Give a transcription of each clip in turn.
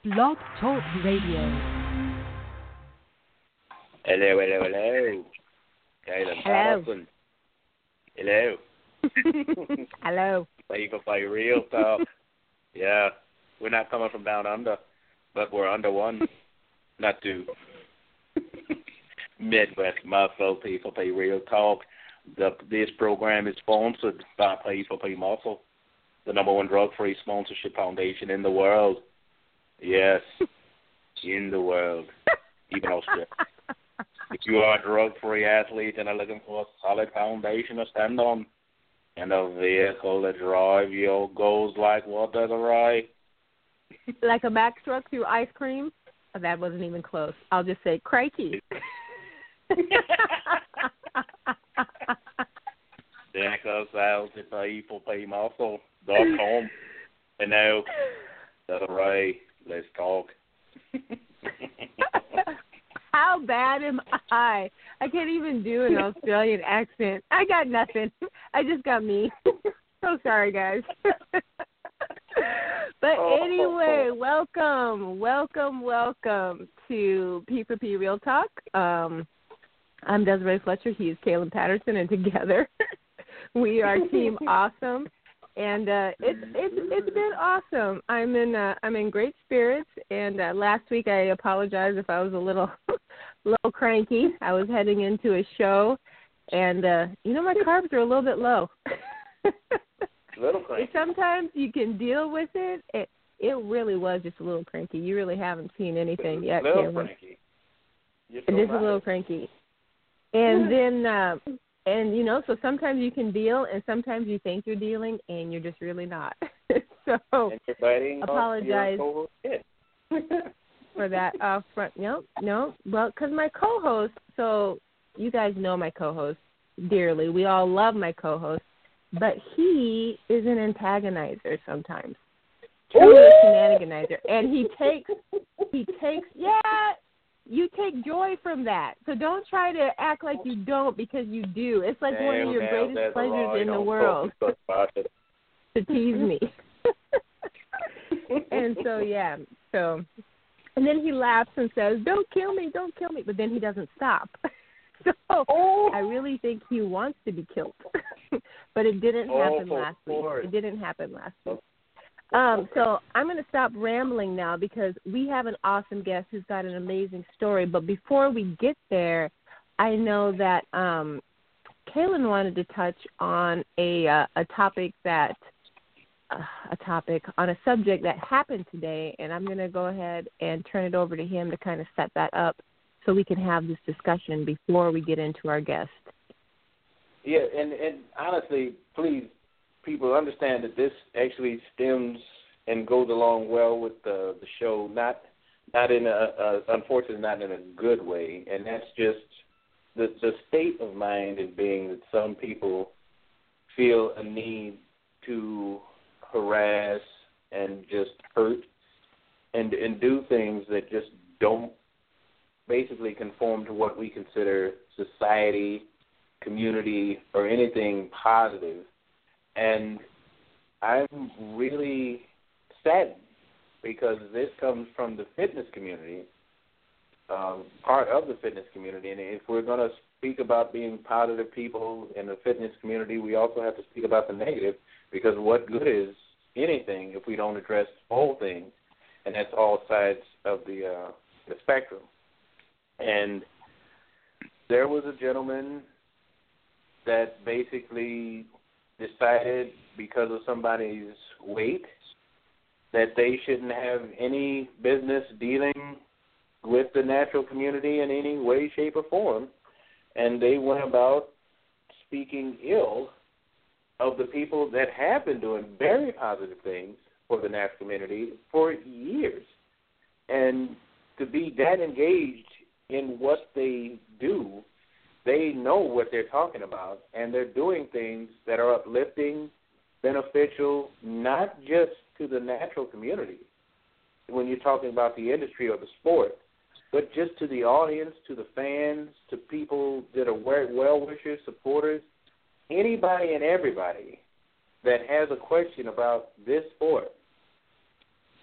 Blog Talk Radio. Hello. Kaylin Patterson. Hello. Hello. People play real talk. Yeah, we're not coming from down under, but we're under one, not two. Midwest Muscle, People Play Real Talk. This program is sponsored by People Play Muscle, the number one drug-free sponsorship foundation in the world. Yes, in the world, even Australia. If you are a drug-free athlete and are looking for a solid foundation to stand on, and a vehicle to drive your goals like what, Desiree? Like a backstroke through ice cream? Oh, that wasn't even close. I'll just say crikey. Check us out at peopleplaymuscle.com. And now, Desiree, let's talk. How bad am I? I can't even do an Australian accent. I got nothing. I just got me. So sorry, guys. But anyway, welcome to P4P Real Talk. I'm Desiree Fletcher. He is Kaylin Patterson, and together we are Team Awesome. And it's been awesome. I'm in great spirits. And last week I apologize if I was a little cranky. I was heading into a show, and my carbs are a little bit low. Little cranky. Sometimes you can deal with it. It really was just a little cranky. You really haven't seen anything yet, Kaylin. Cranky. Just a little cranky. And then. So sometimes you can deal, and sometimes you think you're dealing, and you're just really not. So apologize for that front. No. Well, because my co-host, so you guys know my co-host dearly. We all love my co-host, but he is an antagonizer sometimes. Truly a shenaniganizer. And he takes, you take joy from that. So don't try to act like you don't, because you do. It's like one of your greatest pleasures in the world to tease me. And so, and then he laughs and says, don't kill me. But then he doesn't stop. So I really think he wants to be killed. But it didn't happen last week. So I'm going to stop rambling now, because we have an awesome guest who's got an amazing story. But before we get there, I know that Kaylin wanted to touch on a subject that happened today, and I'm going to go ahead and turn it over to him to kind of set that up so we can have this discussion before we get into our guest. Yeah, and honestly, please, people understand that this actually stems and goes along well with the show, not in unfortunately not in a good way, and that's just the state of mind and being that some people feel a need to harass and just hurt and do things that just don't basically conform to what we consider society, community, or anything positive. And I'm really saddened, because this comes from the fitness community, part of the fitness community. And if we're going to speak about being positive people in the fitness community, we also have to speak about the negative, because what good is anything if we don't address all things, and that's all sides of the spectrum. And there was a gentleman that basically decided, because of somebody's weight, that they shouldn't have any business dealing with the natural community in any way, shape, or form. And they went about speaking ill of the people that have been doing very positive things for the natural community for years. And to be that engaged in what they do, they know what they're talking about, and they're doing things that are uplifting, beneficial, not just to the natural community, when you're talking about the industry or the sport, but just to the audience, to the fans, to people that are well-wishers, supporters, anybody and everybody that has a question about this sport.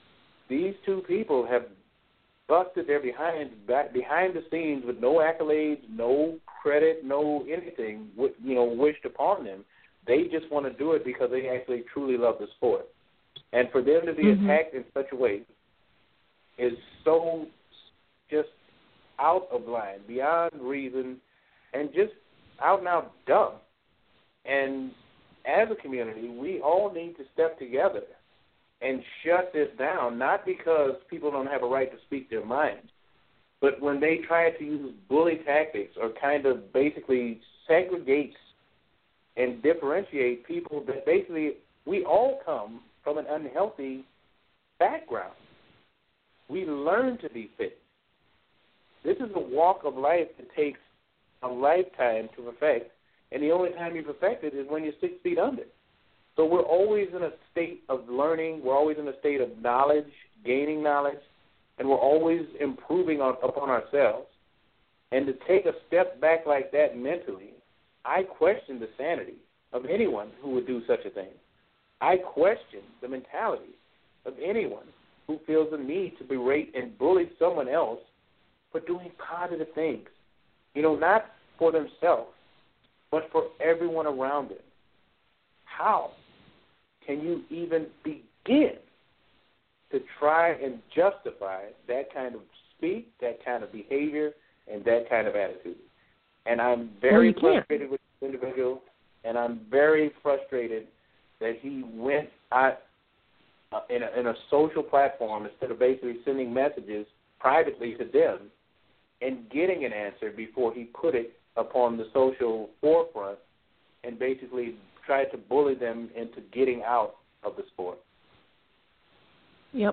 these two people have busted their behind the scenes with no accolades, no credit, no anything, wished upon them. They just want to do it because they actually truly love the sport. And for them to be attacked in such a way is so just out of line, beyond reason, and just out and out dumb. And as a community, we all need to step together and shut this down, not because people don't have a right to speak their minds, but when they try to use bully tactics or kind of basically segregate and differentiate people that basically we all come from an unhealthy background. We learn to be fit. This is a walk of life that takes a lifetime to perfect, and the only time you perfect it is when you're 6 feet under. So we're always in a state of learning. We're always in a state of knowledge, gaining knowledge, and we're always improving upon ourselves. And to take a step back like that mentally, I question the sanity of anyone who would do such a thing. I question the mentality of anyone who feels the need to berate and bully someone else for doing positive things, not for themselves, but for everyone around them. How can you even begin to try and justify that kind of speech, that kind of behavior, and that kind of attitude? And I'm very frustrated with this individual, and I'm very frustrated that he went out in a social platform instead of basically sending messages privately to them and getting an answer before he put it upon the social forefront and basically tried to bully them into getting out of the sport. Yep.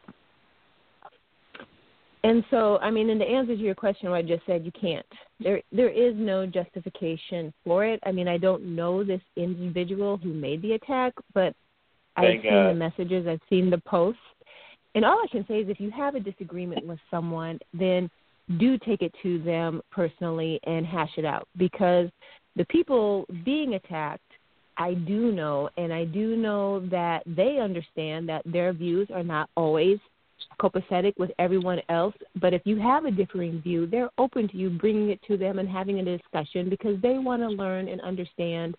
And so, and to answer to your question, what I just said, you can't. There is no justification for it. I don't know this individual who made the attack, but I've seen the messages, I've seen the posts. And all I can say is if you have a disagreement with someone, then do take it to them personally and hash it out. Because the people being attacked, I do know, and I do know that they understand that their views are not always copacetic with everyone else. But if you have a differing view, they're open to you bringing it to them and having a discussion because they want to learn and understand,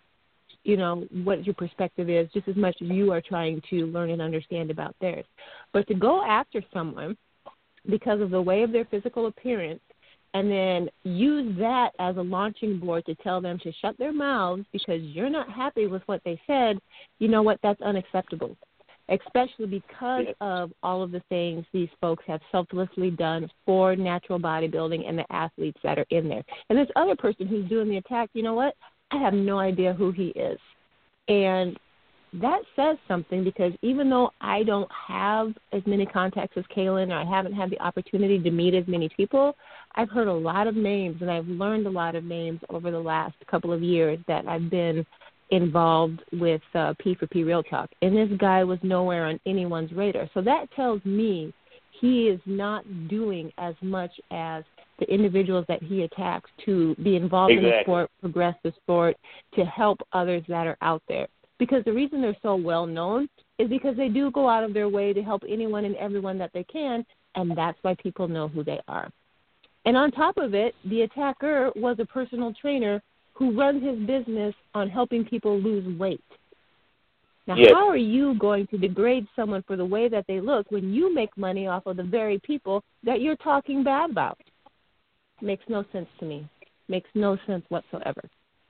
what your perspective is just as much as you are trying to learn and understand about theirs. But to go after someone because of the way of their physical appearance and then use that as a launching board to tell them to shut their mouths because you're not happy with what they said, that's unacceptable, especially because of all of the things these folks have selflessly done for natural bodybuilding and the athletes that are in there. And this other person who's doing the attack, I have no idea who he is. And that says something because even though I don't have as many contacts as Kaylin or I haven't had the opportunity to meet as many people, I've heard a lot of names and I've learned a lot of names over the last couple of years that I've been involved with P4P Real Talk. And this guy was nowhere on anyone's radar. So that tells me he is not doing as much as the individuals that he attacks to be involved in the sport, progress the sport, to help others that are out there. Because the reason they're so well known is because they do go out of their way to help anyone and everyone that they can, and that's why people know who they are. And on top of it, the attacker was a personal trainer who runs his business on helping people lose weight. Now, how are you going to degrade someone for the way that they look when you make money off of the very people that you're talking bad about? Makes no sense to me. Makes no sense whatsoever.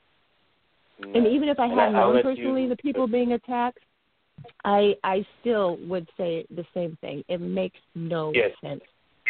No. And even if I had known personally the people being attacked, I still would say the same thing. It makes no sense.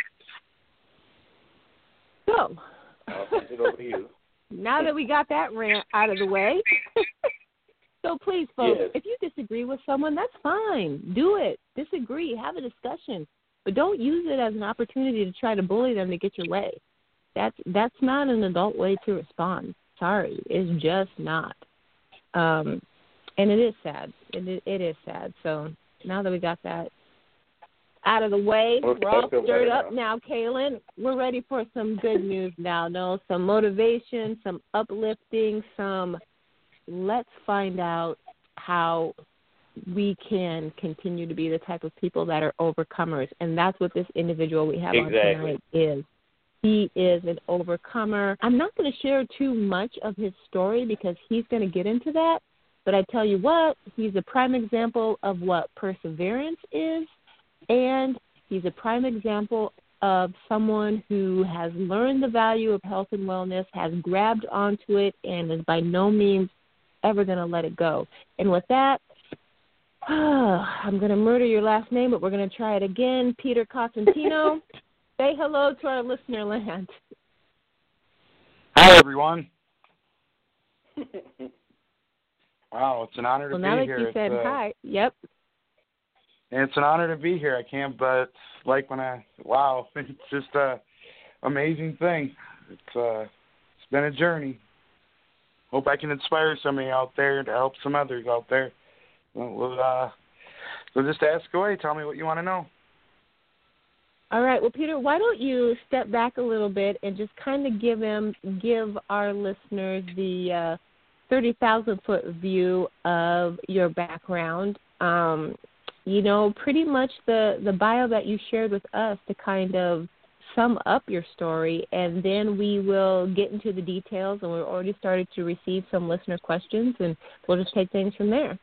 So, I'll send it over to you. Now that we got that rant out of the way, so please, folks, if you disagree with someone, that's fine. Do it. Disagree. Have a discussion. But don't use it as an opportunity to try to bully them to get your way. That's not an adult way to respond. Sorry, it's just not. And it is sad. It is sad. So now that we got that out of the way, we're all stirred up now, Kaylin. We're ready for some good news now. No, some motivation, some uplifting, let's find out how we can continue to be the type of people that are overcomers. And that's what this individual we have on tonight is. He is an overcomer. I'm not going to share too much of his story because he's going to get into that. But I tell you what, he's a prime example of what perseverance is, and he's a prime example of someone who has learned the value of health and wellness, has grabbed onto it, and is by no means ever going to let it go. And with that, I'm going to murder your last name, but we're going to try it again. Peter Costantino, say hello to our listener land. Hi, everyone. Wow, it's an honor to be here. Well, now that you said hi, yep. It's an honor to be here. I can't but it's just a amazing thing. It's been a journey. Hope I can inspire somebody out there to help some others out there. So just ask away. Tell me what you want to know. All right. Well, Peter, why don't you step back a little bit and just kind of give our listeners the 30,000-foot view of your background. Pretty much the bio that you shared with us to kind of sum up your story, and then we will get into the details, and we've already started to receive some listener questions, and we'll just take things from there.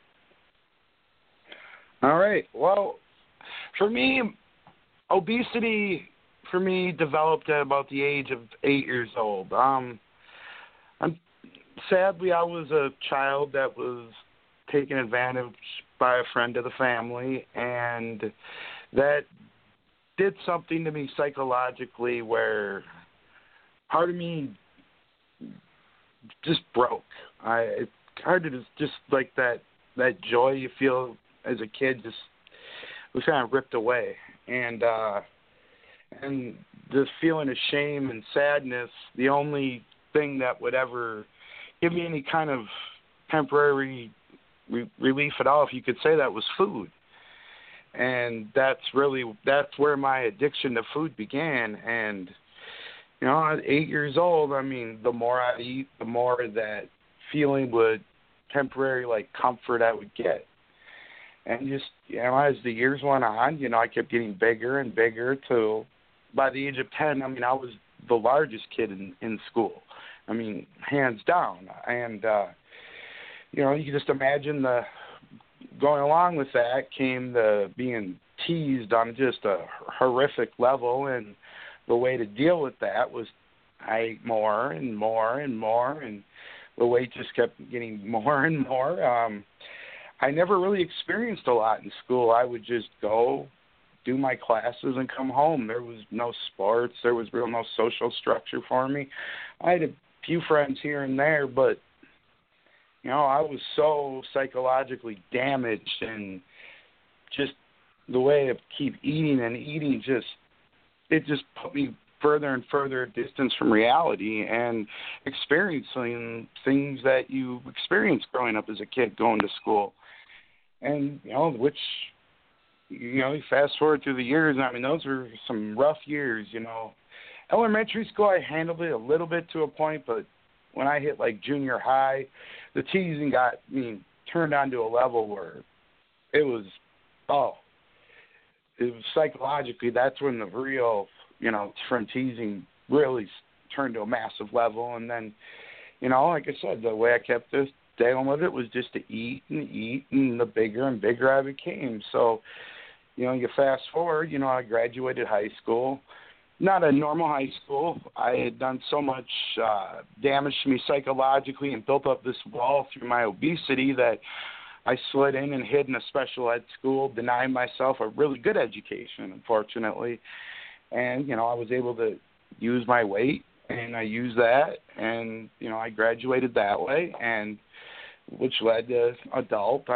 All right. Well, for me, obesity developed at about the age of 8 years old. Sadly, I was a child that was taken advantage by a friend of the family, and that did something to me psychologically where part of me just broke. It's hard to just like that joy you feel as a kid just was kind of ripped away, and the feeling of shame and sadness, the only thing that would ever give me any kind of temporary relief at all, if you could say that, was food. And that's where my addiction to food began. And, at 8 years old, the more I eat, the more that feeling would temporary, comfort I would get. And just, as the years went on, I kept getting bigger and bigger till by the age of 10, I was the largest kid in school. Hands down. And, you can just imagine going along with that came the being teased on just a horrific level, and the way to deal with that was I ate more and more and more, and the weight just kept getting more and more. I never really experienced a lot in school. I would just go, do my classes, and come home. There was no sports. There was no social structure for me. I had a few friends here and there, but I was so psychologically damaged, and just the way to keep eating and eating it just put me further and further distance from reality and experiencing things that you experienced growing up as a kid going to school. And, which, you fast forward through the years, those were some rough years, Elementary school, I handled it a little bit to a point, but when I hit junior high, the teasing got turned on to a level where it was psychologically, that's when the real, from teasing really turned to a massive level. And then, like I said, the way I kept this dealing with it was just to eat, and the bigger and bigger I became. So, you fast forward, I graduated high school. Not a normal high school. I had done so much damage to me psychologically and built up this wall through my obesity that I slid in and hid in a special ed school, denying myself a really good education, unfortunately. And, I was able to use my weight, and I used that, and, I graduated that way, and which led to adult.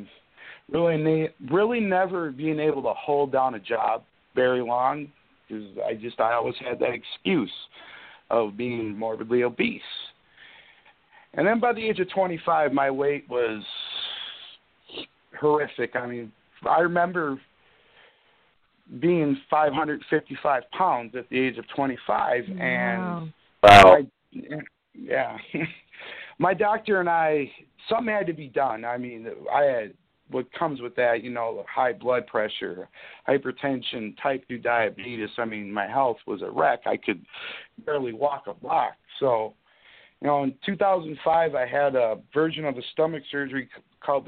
Really never being able to hold down a job very long, because I always had that excuse of being morbidly obese. And then by the age of 25, my weight was horrific. I remember being 555 pounds at the age of 25. And wow. My doctor and something had to be done. I had what comes with that, high blood pressure, hypertension, type 2 diabetes. I mean, my health was a wreck. I could barely walk a block. So, in 2005, I had a version of the stomach surgery called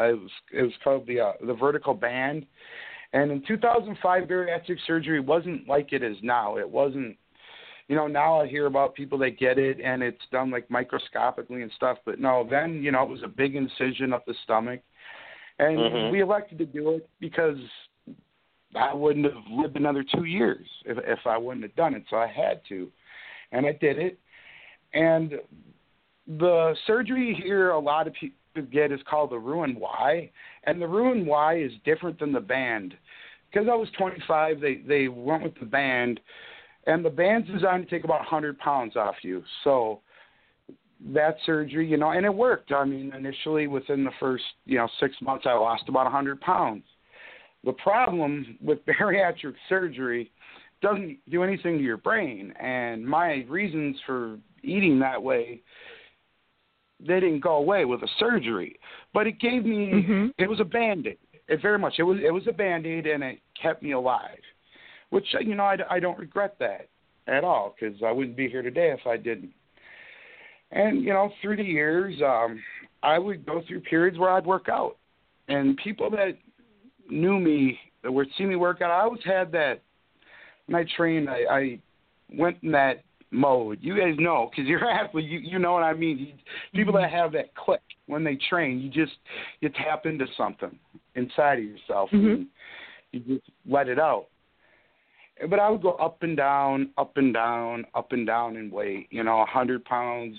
the vertical band. And in 2005, bariatric surgery wasn't like it is now. It wasn't, now I hear about people that get it and it's done like microscopically and stuff. But no, then, it was a big incision up the stomach. And we elected to do it because I wouldn't have lived another 2 years if I wouldn't have done it. So I had to. And I did it. And the surgery here a lot of people get is called the Roux-en-Y. And the Roux-en-Y is different than the band. Because I was 25, they went with the band. And the band's designed to take about 100 pounds off you. So that surgery, and it worked. I mean, initially within the first, 6 months, I lost about 100 pounds. The problem with bariatric surgery doesn't do anything to your brain. And my reasons for eating that way, they didn't go away with the surgery. But it gave me, it was a Band-Aid. It was a Band-Aid, and it kept me alive. Which, I don't regret that at all, because I wouldn't be here today if I didn't. And, through the years, I would go through periods where I'd work out. And people that knew me, that would see me work out, I always had that. When I trained, I went in that mode. You guys know, because you're an athlete, you know what I mean. People that have that click when they train, you tap into something inside of yourself, and you just let it out. But I would go up and down, up and down, up and down in weight, 100 pounds,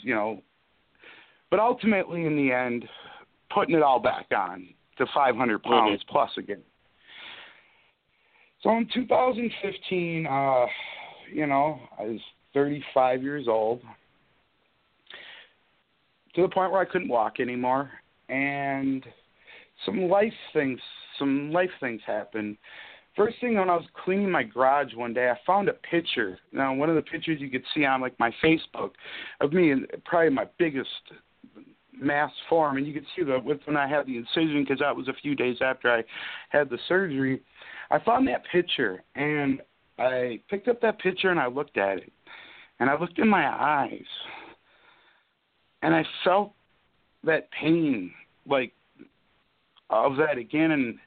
But ultimately, in the end, putting it all back on to 500 pounds plus again. So in 2015, I was 35 years old, to the point where I couldn't walk anymore. And some life things happened. First thing, when I was cleaning my garage one day, I found a picture. Now, one of the pictures you could see on, my Facebook of me in probably my biggest mass form. And you could see when I had the incision, because that was a few days after I had the surgery. I found that picture, and I picked up that picture, and I looked at it. And I looked in my eyes, and I felt that pain, of that again. And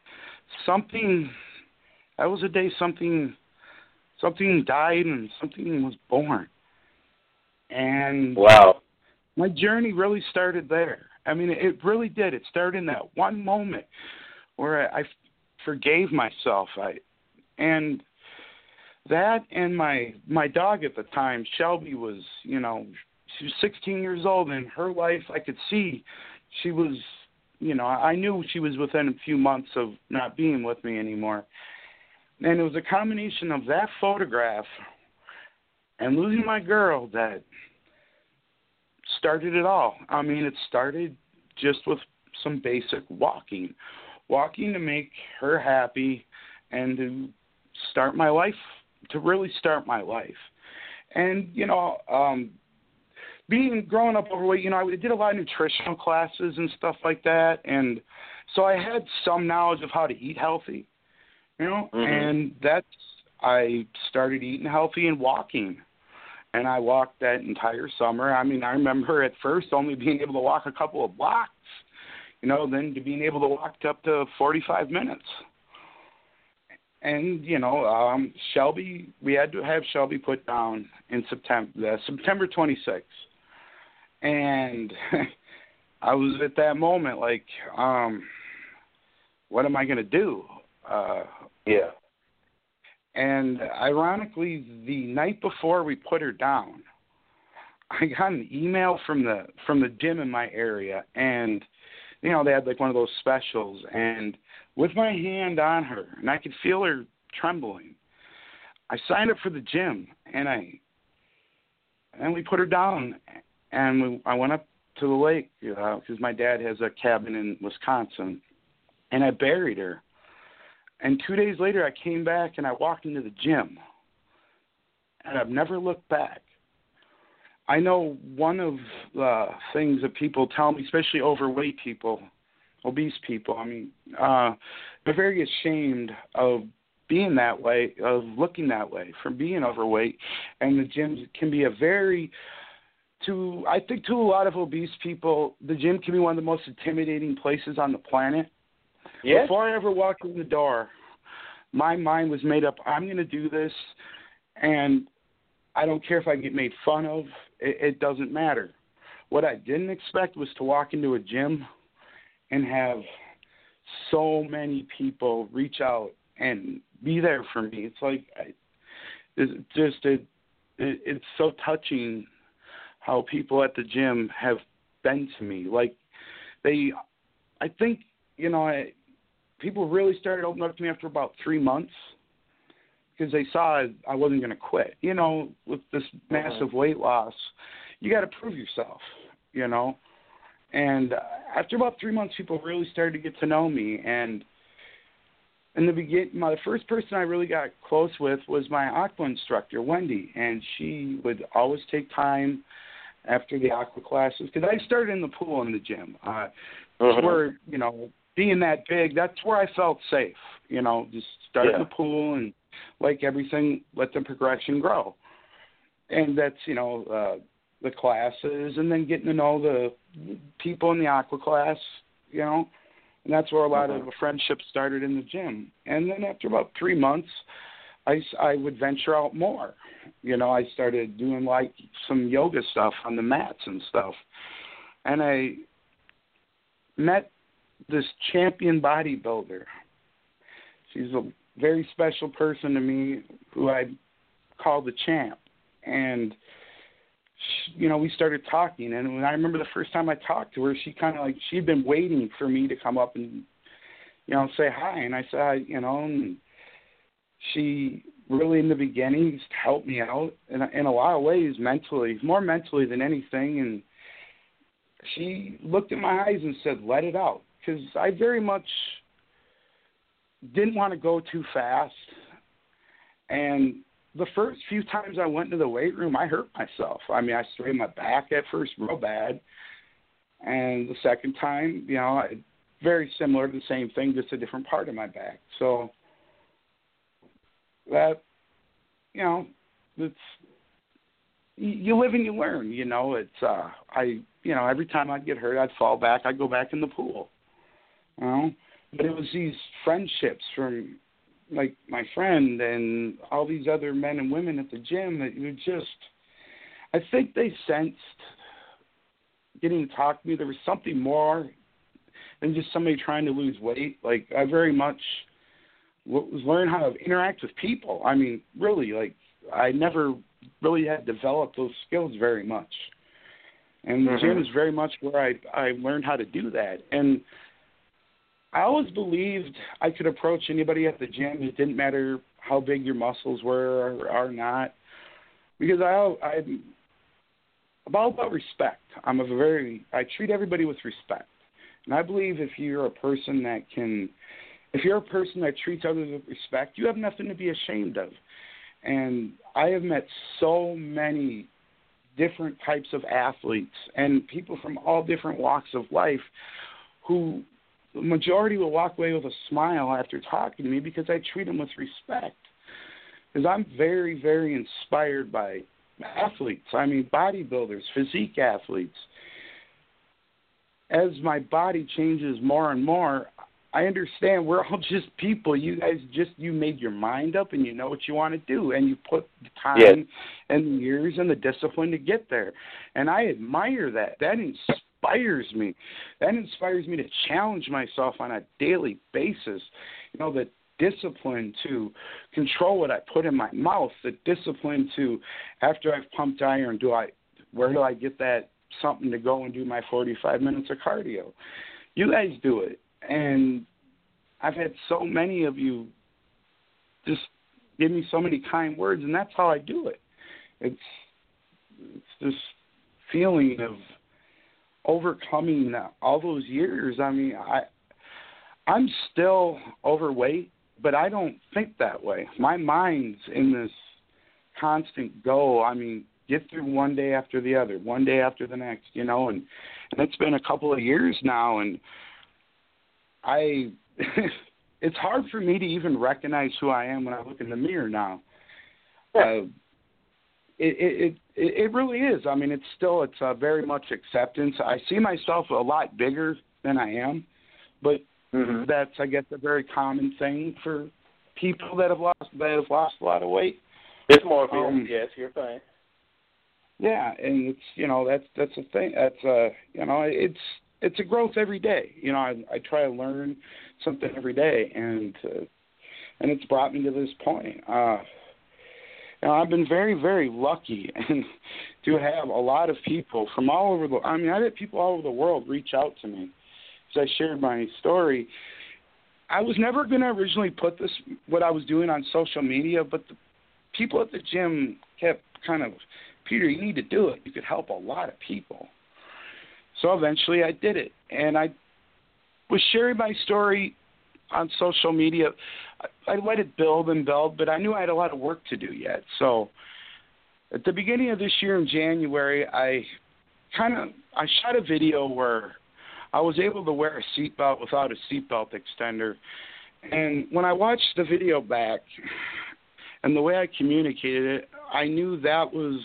that was a day something died and something was born. And wow, my journey really started there. I mean, it really did. It started in that one moment where I forgave myself. And my dog at the time, Shelby, was, she was 16 years old, and her life, I could see she was, I knew she was within a few months of not being with me anymore. And it was a combination of that photograph and losing my girl that started it all. I mean, it started just with some basic walking to make her happy and to really start my life. And, growing up overweight, I did a lot of nutritional classes and stuff like that. And so I had some knowledge of how to eat healthy. And I started eating healthy and walking. And I walked that entire summer. I mean, I remember at first only being able to walk a couple of blocks, then to being able to walk up to 45 minutes. And, Shelby, we had to have Shelby put down in September 26th. And I was at that moment what am I going to do? Yeah. And ironically, the night before we put her down, I got an email from the gym in my area, and they had one of those specials, and with my hand on her, and I could feel her trembling, I signed up for the gym, and we put her down, and I went up to the lake because my dad has a cabin in Wisconsin, and I buried her. And 2 days later, I came back and I walked into the gym, and I've never looked back. I know one of the things that people tell me, especially overweight people, obese people. I mean, they're very ashamed of being that way, of looking that way, from being overweight. And the gyms can be I think to a lot of obese people, the gym can be one of the most intimidating places on the planet. Yes. Before I ever walked in the door, my mind was made up, I'm going to do this, and I don't care if I get made fun of. It doesn't matter. What I didn't expect was to walk into a gym and have so many people reach out and be there for me. It's like, it's so touching how people at the gym have been to me. Like, I think, people really started opening up to me after about 3 months because they saw I wasn't going to quit. With this massive weight loss, you got to prove yourself, And after about 3 months, people really started to get to know me. And in the beginning, the first person I really got close with was my aqua instructor, Wendy, and she would always take time after the aqua classes, because I started in the pool in the gym. Where, being that big, that's where I felt safe, just start in the pool and like everything, let the progression grow. And that's, the classes, and then getting to know the people in the aqua class, and that's where a lot of the friendships started in the gym. And then after about 3 months, I would venture out more. I started doing like some yoga stuff on the mats and stuff. And I met this champion bodybuilder. She's a very special person to me, who I call the champ. And we started talking, and when I remember the first time I talked to her, she'd been waiting for me to come up and, say hi. And I said, and she really in the beginning helped me out in a lot of ways mentally, more mentally than anything. And she looked in my eyes and said, let it out. Because I very much didn't want to go too fast. And the first few times I went into the weight room, I hurt myself. I mean, I strained my back at first real bad. And the second time, very similar to the same thing, just a different part of my back. So that, it's, you live and you learn, it's, every time I'd get hurt, I'd fall back, I'd go back in the pool, But it was these friendships from, like, my friend and all these other men and women at the gym that you just, I think they sensed getting to talk to me. There was something more than just somebody trying to lose weight. Like, I very much was learning how to interact with people. I mean, really, like, I never really had developed those skills very much. And the gym is very much where I learned how to do that. And I always believed I could approach anybody at the gym. It didn't matter how big your muscles were or not, because I'm about respect. I treat everybody with respect. And I believe if you're a person that treats others with respect, you have nothing to be ashamed of. And I have met so many different types of athletes and people from all different walks of life who the majority will walk away with a smile after talking to me because I treat them with respect. Because I'm very, very inspired by athletes. I mean, bodybuilders, physique athletes. As my body changes more and more, I understand we're all just people. You guys you made your mind up and you know what you want to do, and you put the time and the years and the discipline to get there. And I admire that. That inspires me. That inspires me to challenge myself on a daily basis. The discipline to control what I put in my mouth, the discipline to, after I've pumped iron, where do I get that something to go and do my 45 minutes of cardio? You guys do it. And I've had so many of you just give me so many kind words, and that's how I do it. It's this feeling of overcoming all those years. I mean, I'm still overweight, but I don't think that way. My mind's in this constant go. I mean, get through one day after the other, one day after the next, and it's been a couple of years now, and it's hard for me to even recognize who I am when I look in the mirror now. It really is. I mean, it's very much acceptance. I see myself a lot bigger than I am, but that's, I guess, a very common thing for people that have lost a lot of weight. It's more of yes, you're fine. Yeah, and it's that's a thing. That's it's a growth every day. I try to learn something every day, and it's brought me to this point. I've been very, very lucky and to have a lot of people from all over I've had people all over the world reach out to me as I shared my story. I was never going to originally put what I was doing on social media, but the people at the gym kept kind of, Peter, you need to do it. You could help a lot of people. So eventually I did it, and I was sharing my story on social media. I let it build and build, but I knew I had a lot of work to do yet. So at the beginning of this year in January, I shot a video where I was able to wear a seatbelt without a seatbelt extender. And when I watched the video back and the way I communicated it, I knew that was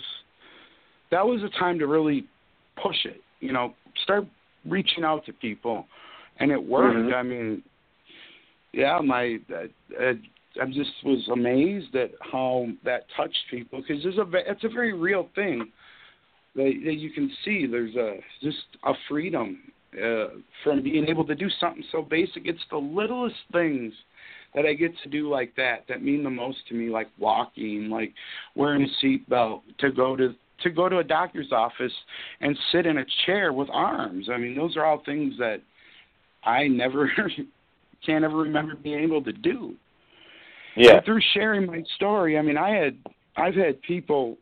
a time to really push it, start reaching out to people. And it worked. I mean, yeah, I just was amazed at how that touched people, because it's a very real thing that you can see. There's just a freedom from being able to do something so basic. It's the littlest things that I get to do like that mean the most to me, like walking, like wearing a seatbelt, to go to a doctor's office and sit in a chair with arms. I mean, those are all things that I can't ever remember being able to do. Yeah. But through sharing my story, I mean, I've had people,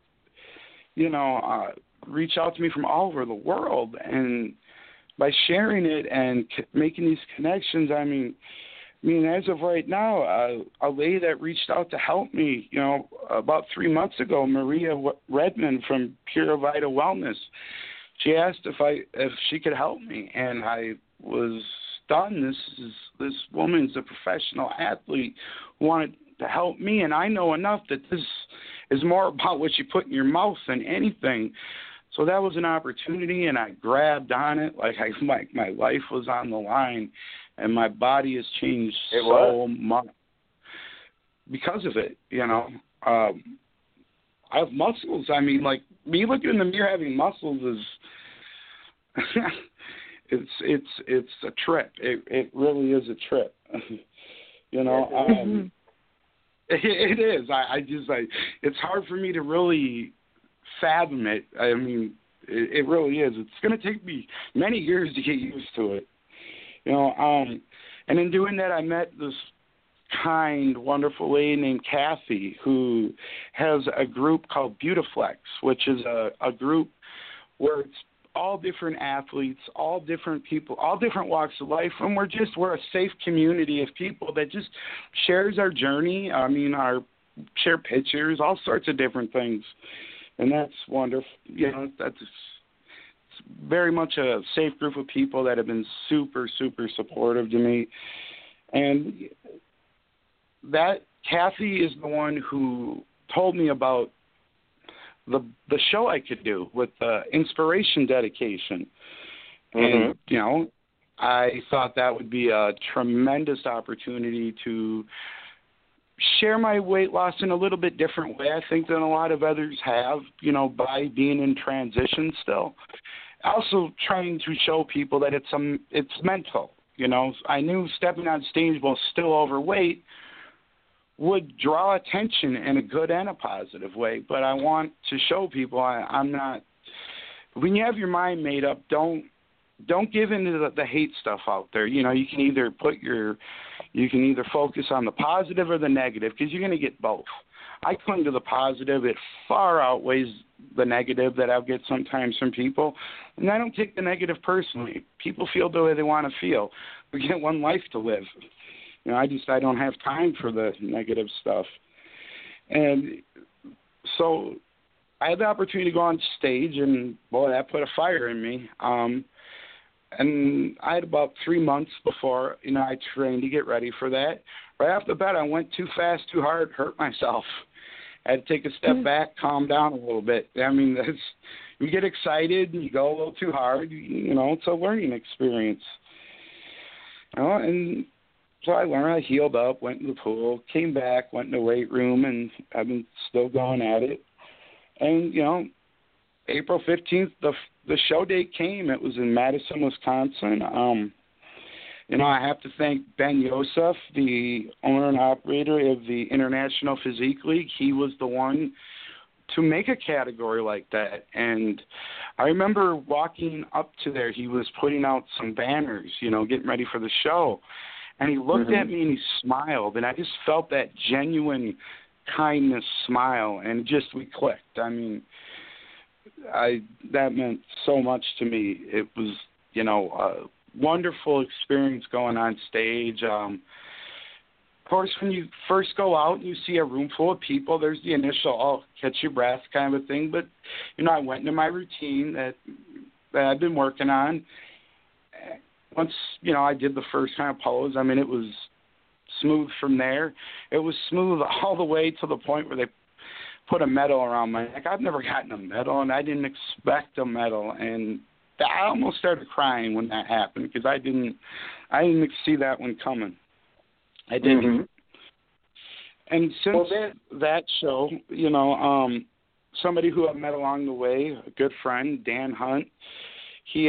reach out to me from all over the world, and by sharing it and making these connections, I mean, as of right now, a lady that reached out to help me, about 3 months ago, Maria Redmond from Pure Vita Wellness, she asked if she could help me, and I was stunned. This woman's a professional athlete who wanted to help me, and I know enough that this is more about what you put in your mouth than anything. So that was an opportunity, and I grabbed on it like my life was on the line, and my body has changed so much because of it. I have muscles. I mean, like, me looking in the mirror having muscles is it's a trip. It really is a trip. It is. It's hard for me to really fathom it. I mean, it really is. It's going to take me many years to get used to it. And in doing that, I met this kind, wonderful lady named Kathy, who has a group called Beautiflex, which is a group where it's all different athletes, all different people, all different walks of life, and we're a safe community of people that just shares our journey. I mean, share pictures, all sorts of different things, and that's wonderful. That's very much a safe group of people that have been super, super supportive to me, and that Kathy is the one who told me about the show I could do with the inspiration dedication. And, I thought that would be a tremendous opportunity to share my weight loss in a little bit different way, I think, than a lot of others have, by being in transition still. Also trying to show people that it's mental. I knew stepping on stage while still overweight would draw attention in a good and a positive way, but I want to show people I'm not. When you have your mind made up, don't give into the hate stuff out there. You can either focus on the positive or the negative, because you're going to get both. I cling to the positive. It far outweighs the negative that I'll get sometimes from people, and I don't take the negative personally. People feel the way they want to feel. We get one life to live. I don't have time for the negative stuff. And so I had the opportunity to go on stage, and, boy, that put a fire in me. And I had about 3 months before, I trained to get ready for that. Right off the bat, I went too fast, too hard, hurt myself. I had to take a step back, calm down a little bit. I mean, you get excited and you go a little too hard. It's a learning experience. And so I learned. I healed up, went in the pool, came back, went in the weight room, and I've been still going at it. And, April 15th, the show date came. It was in Madison, Wisconsin. I have to thank Ben Yosef, the owner and operator of the International Physique League. He was the one to make a category like that. And I remember walking up to there. He was putting out some banners, getting ready for the show. And he looked at me and he smiled. And I just felt that genuine kindness smile. And we clicked. I mean, that meant so much to me. It was, a wonderful experience going on stage. Of course, when you first go out and you see a room full of people, there's the initial, catch your breath kind of a thing. But, I went into my routine that I've been working on. Once, I did the first kind of pose, I mean, it was smooth from there. It was smooth all the way to the point where they put a medal around my neck. I've never gotten a medal, and I didn't expect a medal. And I almost started crying when that happened because I didn't see that one coming. I didn't. Mm-hmm. And since that show, somebody who I've met along the way, a good friend, Dan Hunt, he's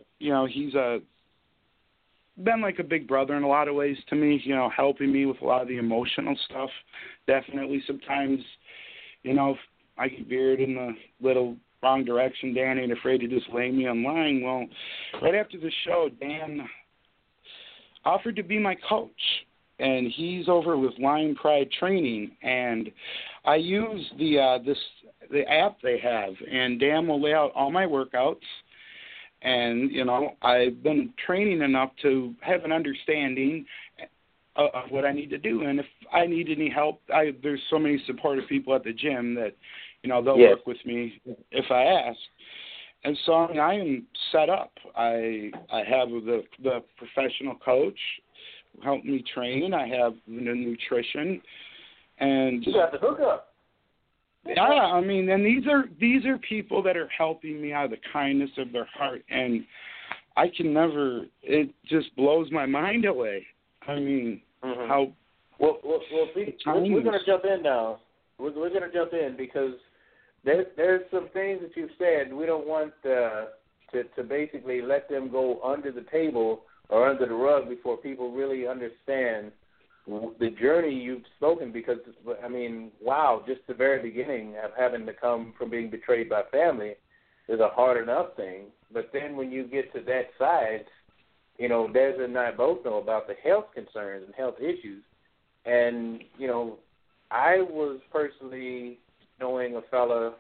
been like a big brother in a lot of ways to me, helping me with a lot of the emotional stuff. Definitely sometimes, if I get veered in the little wrong direction, Dan ain't afraid to just lay me on line. Well, right after the show, Dan offered to be my coach, and he's over with Lion Pride Training, and I use the app they have, and Dan will lay out all my workouts, and, I've been training enough to have an understanding of what I need to do, and if I need any help, there's so many supportive people at the gym that, they'll work with me if I ask. And so I am set up. I have the professional coach help me train. I have the nutrition, and you got the hookup. Yeah, I mean, and these are people that are helping me out of the kindness of their heart, and I can never. It just blows my mind away. I mean, how. Well, see, we're going to jump in now. We're going to jump in because there's some things that you've said. We don't want to basically let them go under the table or under the rug before people really understand the journey you've spoken. Because, I mean, wow, just the very beginning of having to come from being betrayed by family is a hard enough thing. But then when you get to that side, Des and I both know about the health concerns and health issues. And, I was personally knowing a fella,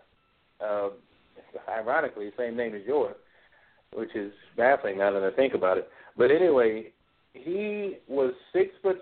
ironically, same name as yours, which is baffling now that I think about it. But anyway, he was 6'7",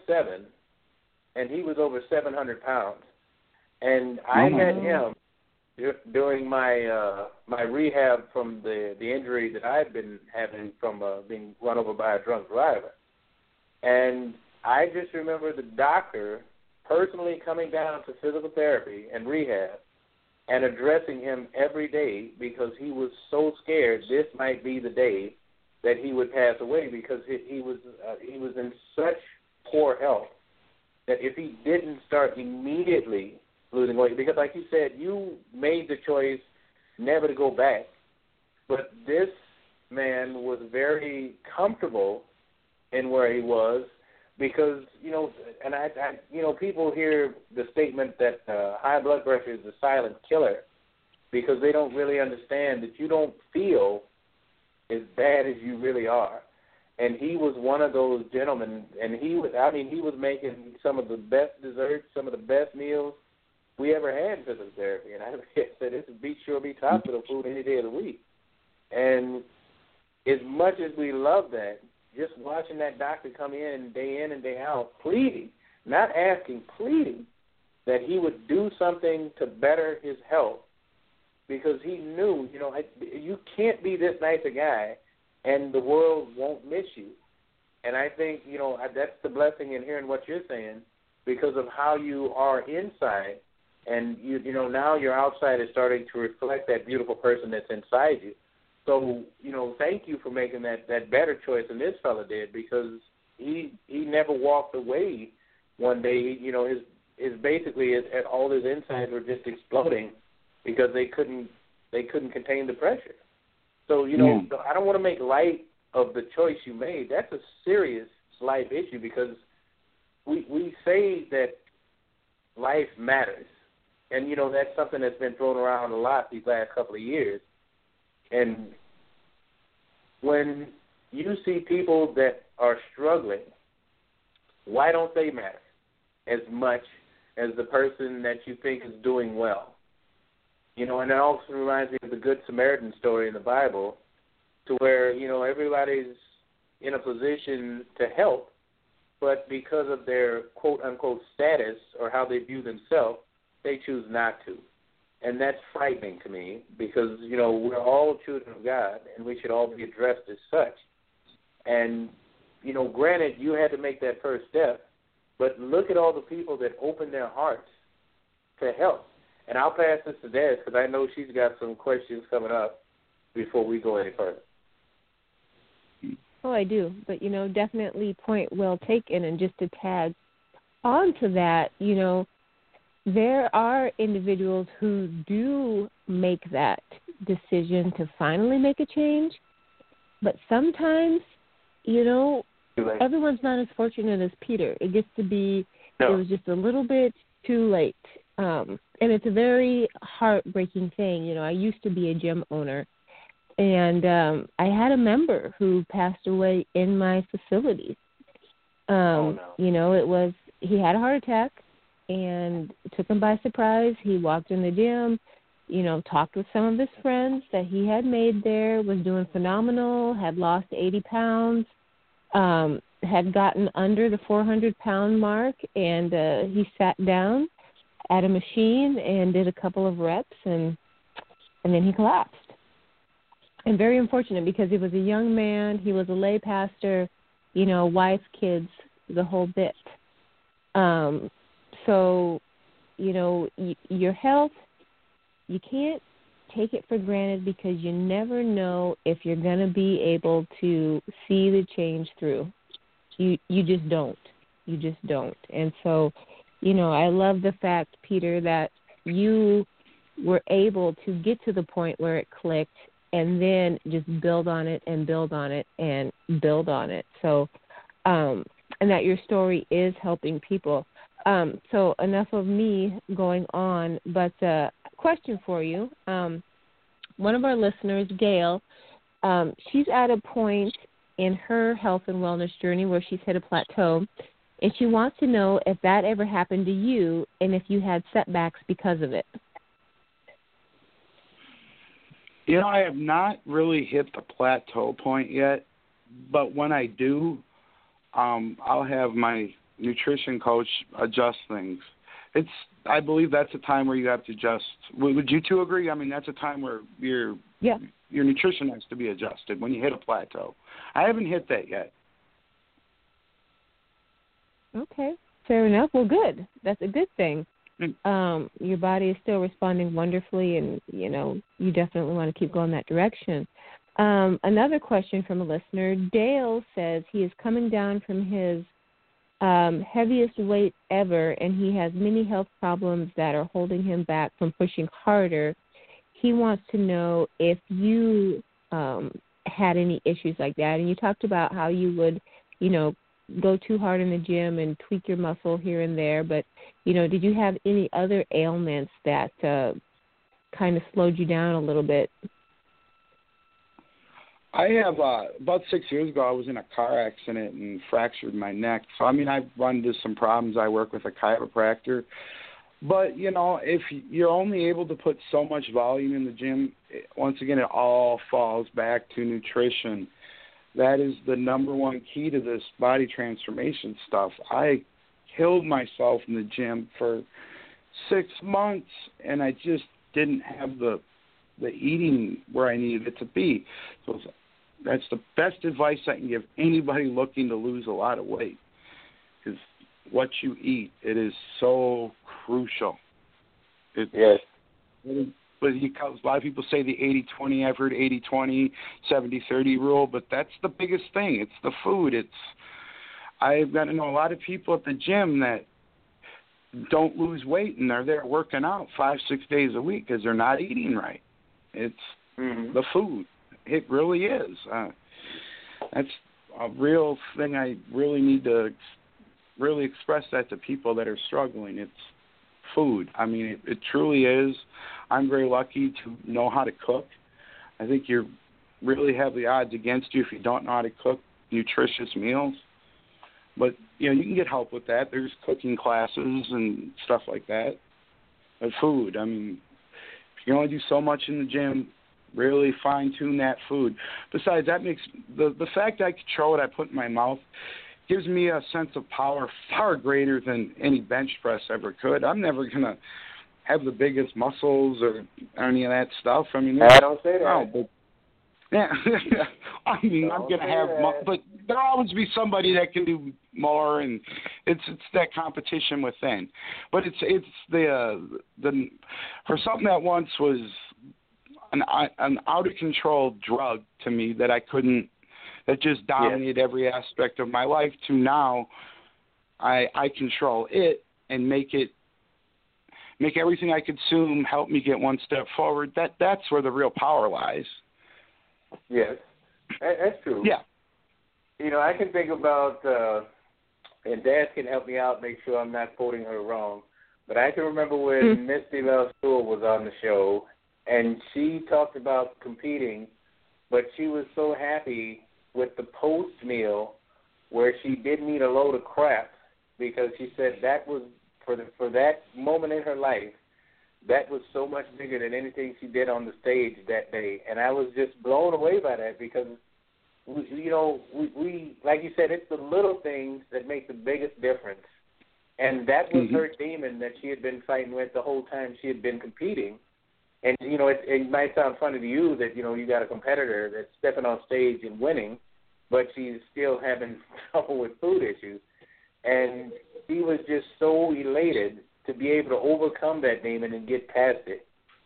and he was over 700 pounds. And I met him during my my rehab from the injury that I've been having from being run over by a drunk driver. And I just remember the doctor personally coming down to physical therapy and rehab and addressing him every day because he was so scared this might be the day that he would pass away because he was in such poor health that if he didn't start immediately losing weight, because like you said, you made the choice never to go back, but this man was very comfortable in where he was because, and I people hear the statement that high blood pressure is a silent killer because they don't really understand that you don't feel as bad as you really are. And he was one of those gentlemen, and he was making some of the best desserts, some of the best meals we ever had in physical therapy. And I said, this is Beach Shore Beach Hospital food any day of the week. And as much as we love that, just watching that doctor come in and day out, pleading, not asking, pleading that he would do something to better his health because he knew, you can't be this nice a guy and the world won't miss you. And I think, that's the blessing in hearing what you're saying, because of how you are inside, and now your outside is starting to reflect that beautiful person that's inside you. So, thank you for making that better choice than this fella did, because he never walked away one day. All his insides were just exploding because they couldn't contain the pressure. So, I don't want to make light of the choice you made. That's a serious life issue, because we say that life matters. And, that's something that's been thrown around a lot these last couple of years. And when you see people that are struggling, why don't they matter as much as the person that you think is doing well? And it also reminds me of the Good Samaritan story in the Bible, to where, everybody's in a position to help, but because of their quote-unquote status or how they view themselves, they choose not to. And that's frightening to me, because, we're all children of God, and we should all be addressed as such. And, granted, you had to make that first step, but look at all the people that opened their hearts to help. And I'll pass this to Des, because I know she's got some questions coming up before we go any further. Oh, I do. But, definitely point well taken. And just to tag on to that, there are individuals who do make that decision to finally make a change. But sometimes, everyone's not as fortunate as Peter. It gets to be, It was just a little bit too late. And it's a very heartbreaking thing. I used to be a gym owner, and I had a member who passed away in my facility. He had a heart attack, and it took him by surprise. He walked in the gym, talked with some of his friends that he had made there, was doing phenomenal, had lost 80 pounds, had gotten under the 400-pound mark, and he sat down at a machine and did a couple of reps, and then he collapsed. And very unfortunate, because he was a young man, he was a lay pastor, wife, kids, the whole bit. So, your health, you can't take it for granted, because you never know if you're going to be able to see the change through. You just don't. You just don't. And so, I love the fact, Peter, that you were able to get to the point where it clicked, and then just build on it and build on it and build on it. So, and that your story is helping people. So enough of me going on, but question for you. One of our listeners, Gail, she's at a point in her health and wellness journey where she's hit a plateau, and she wants to know if that ever happened to you and if you had setbacks because of it. I have not really hit the plateau point yet, but when I do, I'll have my nutrition coach adjust things. I believe that's a time where you have to adjust. Would you two agree? I mean, that's a time where your nutrition has to be adjusted when you hit a plateau. I haven't hit that yet. Okay, fair enough. Well, good. That's a good thing. Your body is still responding wonderfully, and, you definitely want to keep going that direction. Another question from a listener. Dale says he is coming down from his heaviest weight ever, and he has many health problems that are holding him back from pushing harder. He wants to know if you had any issues like that, and you talked about how you would, go too hard in the gym and tweak your muscle here and there, but, did you have any other ailments that kind of slowed you down a little bit? I have, about 6 years ago, I was in a car accident and fractured my neck. So, I've run into some problems. I work with a chiropractor. But, if you're only able to put so much volume in the gym, once again, it all falls back to nutrition. That is the number one key to this body transformation stuff. I killed myself in the gym for 6 months, and I just didn't have the eating where I needed it to be. So That's the best advice I can give anybody looking to lose a lot of weight. Because what you eat, it is so crucial. Yes. But a lot of people say the 80-20. I've heard 80-20, 70-30 rule, but that's the biggest thing. It's the food. I've got to know a lot of people at the gym that don't lose weight, and they're there working out 5-6 days a week because they're not eating right. It's the food. It really is. That's a real thing. I really need to really express that to people that are struggling. It's food. I mean, it truly is. I'm very lucky to know how to cook. I think you really have the odds against you if you don't know how to cook nutritious meals. But, you can get help with that. There's cooking classes and stuff like that. But food, I mean, you can only do so much in the gym. Really fine-tune that food. Besides, that makes the fact that I control what I put in my mouth gives me a sense of power far greater than any bench press ever could. I'm never going to have the biggest muscles or any of that stuff. I mean, I don't say that. No, but, yeah, I mean, I'm going to have, but there'll always be somebody that can do more, and it's that competition within. But it's the for something that once was an out of control drug to me that that just dominated every aspect of my life, to now I control it and make everything I consume help me get one step forward. That's where the real power lies. Yes, that's true. Yeah. I can think about, and Dad can help me out, make sure I'm not quoting her wrong, but I can remember when Misty Love Stewart was on the show, and she talked about competing, but she was so happy with the post meal where she didn't eat a load of crap, because she said that was for that moment in her life, that was so much bigger than anything she did on the stage that day. And I was just blown away by that, because we like you said, it's the little things that make the biggest difference. And that was her demon that she had been fighting with the whole time she had been competing. And, it might sound funny to you that, you got a competitor that's stepping on stage and winning, but she's still having trouble with food issues. And she was just so elated to be able to overcome that demon and get past it.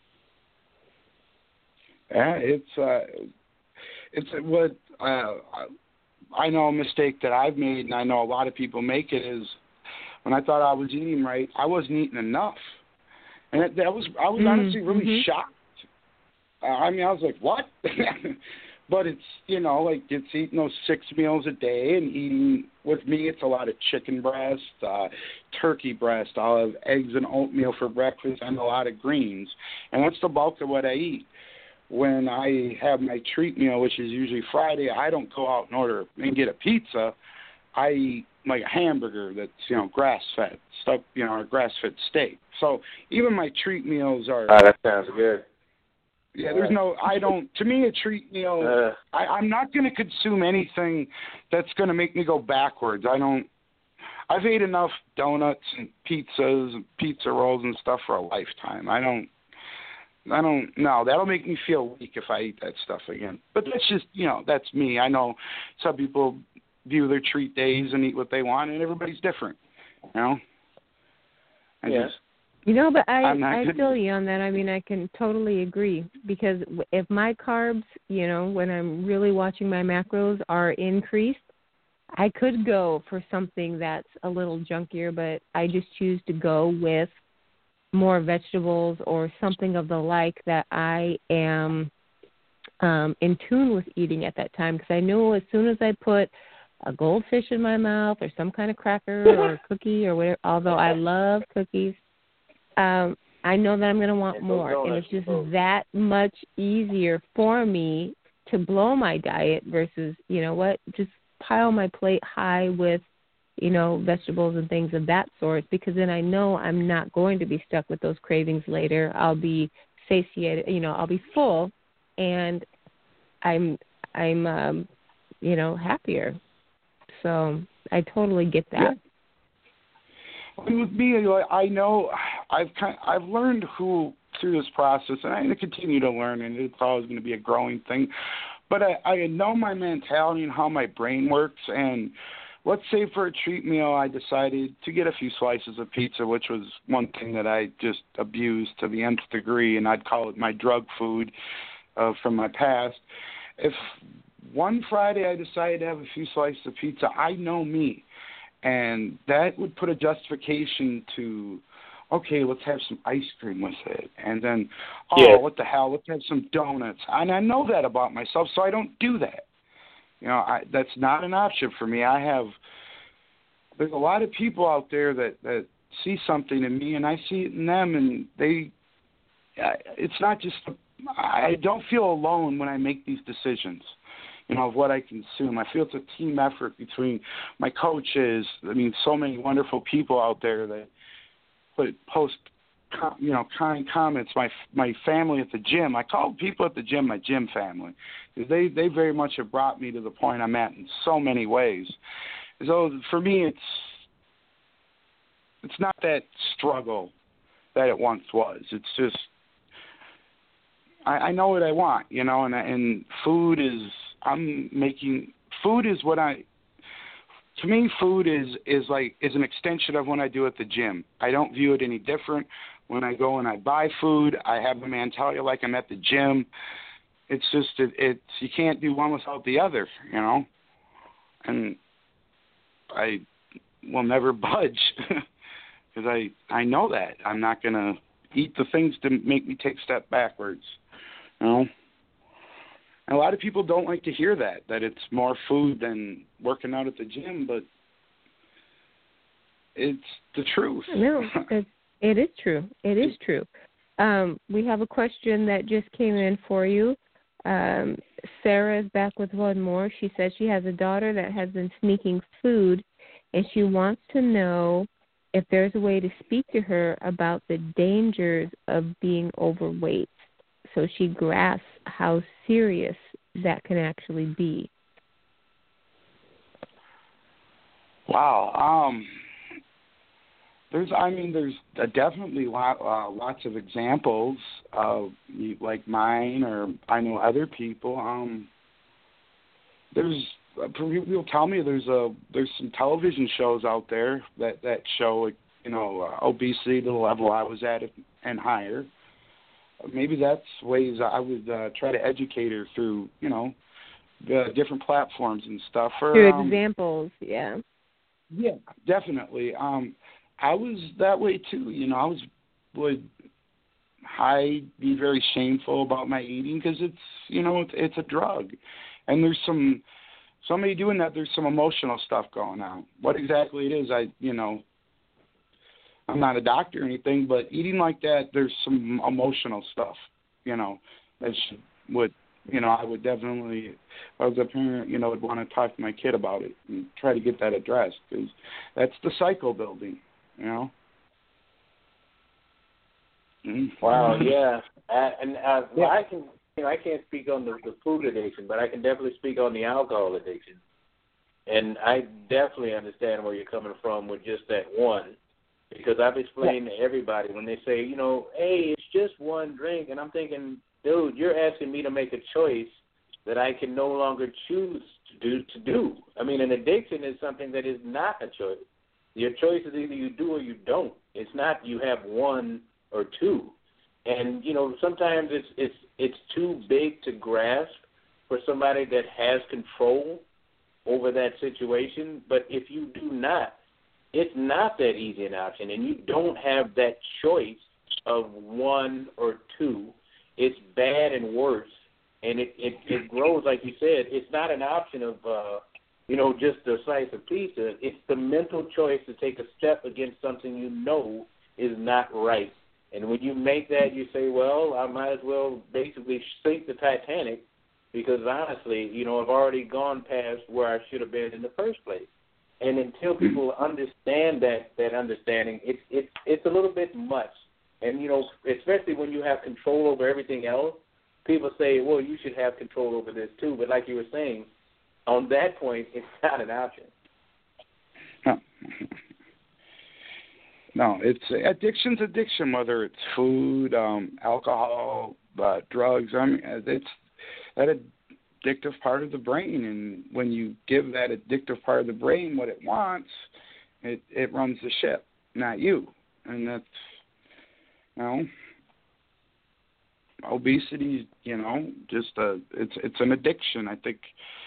Yeah, it's what I know a mistake that I've made, and I know a lot of people make it, is when I thought I was eating right, I wasn't eating enough. And I was honestly really shocked. I mean, I was like, what? But it's, it's eating those 6 meals a day, and eating, with me, it's a lot of chicken breast, turkey breast. I'll have eggs and oatmeal for breakfast, and a lot of greens. And that's the bulk of what I eat. When I have my treat meal, which is usually Friday, I don't go out and order and get a pizza. I eat like a hamburger that's, grass-fed, stuff, or grass-fed steak. So even my treat meals are... Oh, that sounds good. Yeah, to me, a treat meal, I'm not going to consume anything that's going to make me go backwards. I've ate enough donuts and pizzas and pizza rolls and stuff for a lifetime. I don't know. That'll make me feel weak if I eat that stuff again. But that's just, that's me. I know some people view their treat days and eat what they want, and everybody's different, but I feel you on that. I mean, I can totally agree, because if my carbs, when I'm really watching my macros, are increased, I could go for something that's a little junkier, but I just choose to go with more vegetables or something of the like that I am in tune with eating at that time, because I know as soon as I put a goldfish in my mouth or some kind of cracker or cookie or whatever, although I love cookies, I know that I'm going to want more. And it's just that much easier for me to blow my diet versus, just pile my plate high with, vegetables and things of that sort, because then I know I'm not going to be stuck with those cravings later. I'll be satiated, I'll be full, and I'm happier. So I totally get that. Yeah. And with me, I know I've learned through this process, and I'm going to continue to learn, and it's always going to be a growing thing. but I know my mentality and how my brain works. And let's say for a treat meal, I decided to get a few slices of pizza, which was one thing that I just abused to the nth degree, and I'd call it my drug food from my past. If one Friday I decided to have a few slices of pizza, I know me, and that would put a justification to, okay, let's have some ice cream with it. And then, what the hell, let's have some donuts. And I know that about myself, so I don't do that. You know, that's not an option for me. There's a lot of people out there that see something in me, and I see it in them, and it's not just, I don't feel alone when I make these decisions, you know, of what I consume. I feel it's a team effort between my coaches. I mean, so many wonderful people out there that post, you know, kind comments. My family at the gym. I call people at the gym my gym family, because they very much have brought me to the point I'm at in so many ways. So for me, it's not that struggle that it once was. It's just I know what I want, you know, and food is what to me, food is an extension of what I do at the gym. I don't view it any different. When I go and I buy food, I have the mentality like I'm at the gym. It's just you can't do one without the other, you know. And I will never budge because I know that I'm not gonna eat the things to make me take a step backwards, you know. And a lot of people don't like to hear that it's more food than working out at the gym, but it's the truth. No, it is true. It is true. We have a question that just came in for you. Sarah is back with one more. She says she has a daughter that has been sneaking food, and she wants to know if there's a way to speak to her about the dangers of being overweight, so she grasps how serious that can actually be. Wow. There's definitely lots of examples of like mine, or I know other people. People tell me there's some television shows out there that show, you know, obesity to the level I was at and higher. Maybe that's ways I would try to educate her through, you know, the different platforms and stuff. Through examples, yeah. Yeah, definitely. I was that way too. You know, would be very shameful about my eating because it's a drug, and there's somebody doing that. There's some emotional stuff going on. What exactly it is, I'm not a doctor or anything, but eating like that, there's some emotional stuff. You know, that I would definitely, if I was a parent, you know, would want to talk to my kid about it and try to get that addressed, because that's the cycle building. You know. Wow. Yeah. Well, I can. You know, I can't speak on the food addiction, but I can definitely speak on the alcohol addiction. And I definitely understand where you're coming from with just that one, because I've explained to everybody when they say, you know, hey, it's just one drink, and I'm thinking, dude, you're asking me to make a choice that I can no longer choose to do. I mean, an addiction is something that is not a choice. Your choice is either you do or you don't. It's not you have one or two. And, you know, sometimes it's too big to grasp for somebody that has control over that situation. But if you do not, it's not that easy an option, and you don't have that choice of one or two. It's bad and worse, and it grows, like you said. It's not an option of, just a slice of pizza. It's the mental choice to take a step against something you know is not right. And when you make that, you say, well, I might as well basically sink the Titanic, because honestly, you know, I've already gone past where I should have been in the first place. And until people understand that understanding, it's a little bit much. And, you know, especially when you have control over everything else, people say, well, you should have control over this too. But like you were saying, on that point, it's not an option. No, it's addiction's addiction, whether it's food, alcohol, drugs. I mean, addictive part of the brain, and when you give that addictive part of the brain what it wants, it runs the ship, not you. And that's, obesity, just it's an addiction. I think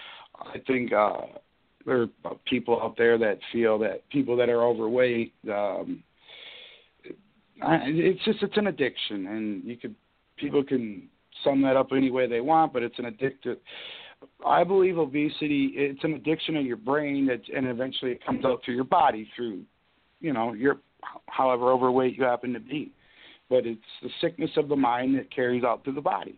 there are people out there that feel that people that are overweight, it's an addiction, and people can sum that up any way they want, but it's an addictive. I believe obesity, it's an addiction of your brain, and eventually it comes out through your body through, your however overweight you happen to be. But it's the sickness of the mind that carries out through the body.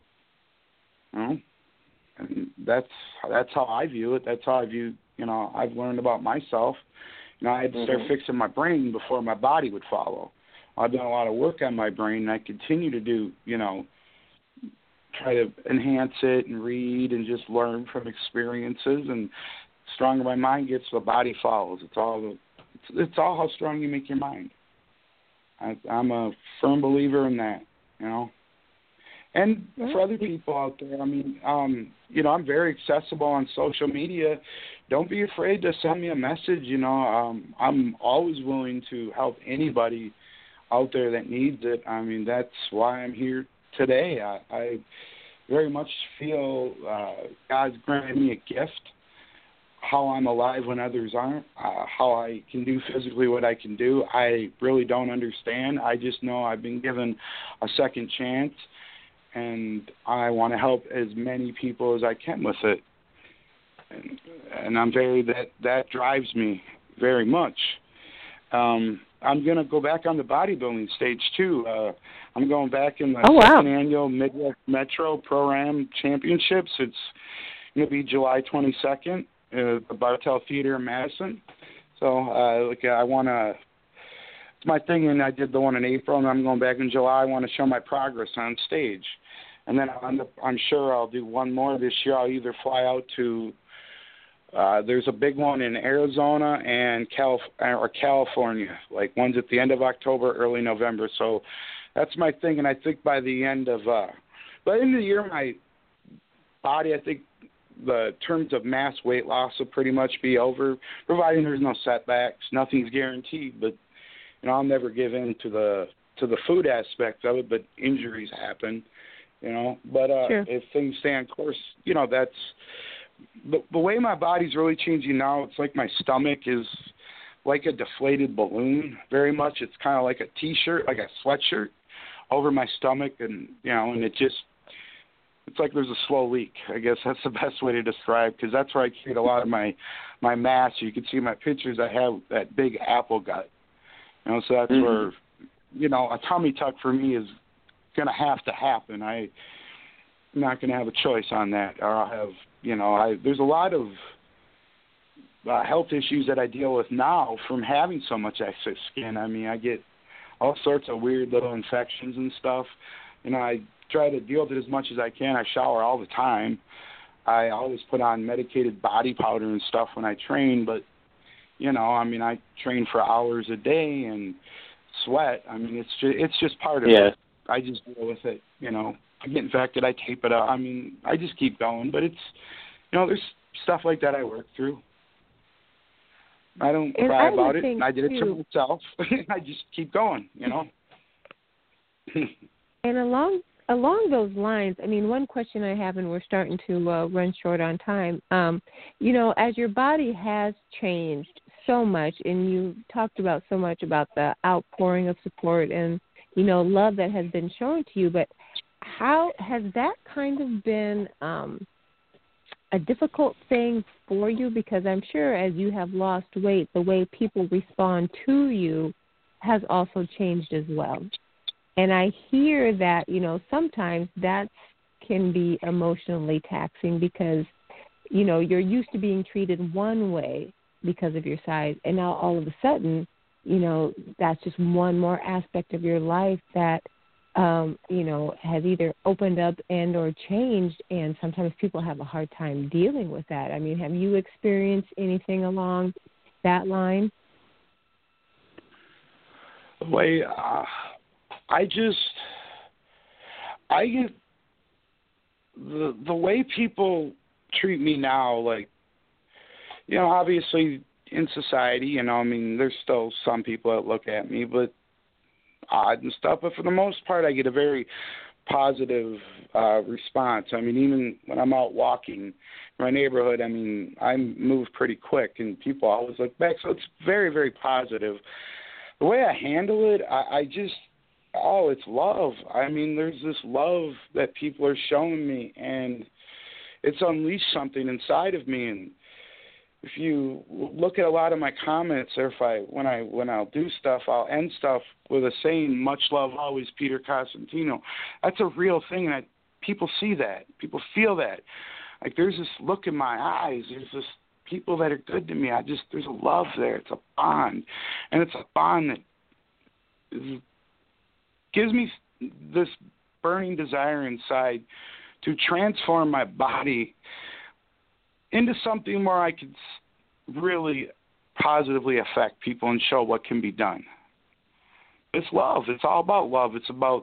And that's how I view it. That's how I view, I've learned about myself. I had to start fixing my brain before my body would follow. I've done a lot of work on my brain, and I continue to do, try to enhance it and read and just learn from experiences. And the stronger my mind gets, the body follows. It's all how strong you make your mind. I'm a firm believer in that, And for other people out there, I'm very accessible on social media. Don't be afraid to send me a message. I'm always willing to help anybody out there that needs it. That's why I'm here today. I very much feel God's granted me a gift. How I'm alive when others aren't, how I can do physically what I can do, I really don't understand. I just know I've been given a second chance, and I want to help as many people as I can with it. And I'm that drives me very much. I'm going to go back on the bodybuilding stage, too. I'm going back in the second annual Midwest Metro Pro-Am Championships. It's going to be July 22nd. The Bartell Theater in Madison. So, I want to, it's my thing, and I did the one in April, and I'm going back in July. I want to show my progress on stage. And then I'm sure I'll do one more this year. I'll either fly out to, there's a big one in Arizona and California. Like, one's at the end of October, early November. So that's my thing, and I think by the end of the year, my body, I think, the terms of mass weight loss will pretty much be over, providing there's no setbacks. Nothing's guaranteed, but I'll never give in to the food aspect of it. But injuries happen, But sure. If things stay on course, that's the way my body's really changing now. It's like my stomach is like a deflated balloon. Very much, it's kind of like a T-shirt, like a sweatshirt over my stomach, and and it just. It's like there's a slow leak. I guess that's the best way to describe, because that's where I create a lot of my mass. You can see my pictures. I have that big apple gut. So that's where, a tummy tuck for me is going to have to happen. I'm not going to have a choice on that. Or I'll have, there's a lot of health issues that I deal with now from having so much excess skin. I get all sorts of weird little infections and stuff. I try to deal with it as much as I can. I shower all the time. I always put on medicated body powder and stuff when I train, but, I train for hours a day and sweat. It's just part of it. I just deal with it, I get infected, I tape it up. I just keep going, but it's, there's stuff like that I work through. I don't cry about it. I did it to myself. I just keep going, And along those lines, one question I have, and we're starting to run short on time, as your body has changed so much, and you talked about so much about the outpouring of support and, love that has been shown to you, but how has that kind of been a difficult thing for you? Because I'm sure as you have lost weight, the way people respond to you has also changed as well. And I hear that, sometimes that can be emotionally taxing because, you're used to being treated one way because of your size. And now all of a sudden, that's just one more aspect of your life that, has either opened up and or changed. And sometimes people have a hard time dealing with that. Have you experienced anything along that line? I the way people treat me now, like, obviously in society, I mean, there's still some people that look at me, but odd and stuff. But for the most part, I get a very positive response. I mean, even when I'm out walking in my neighborhood, I mean, I move pretty quick, and people always look back. So it's very, very positive. The way I handle it, I just, it's love. I mean, there's this love that people are showing me, and it's unleashed something inside of me. And if you look at a lot of my comments, or when I'll do stuff, I'll end stuff with a saying, "Much love always, Peter Costantino." That's a real thing, and people see that. People feel that. Like, there's this look in my eyes. There's this people that are good to me. There's a love there. It's a bond, and it's a bond that gives me this burning desire inside to transform my body into something where I could really positively affect people and show what can be done. It's love. It's all about love. It's about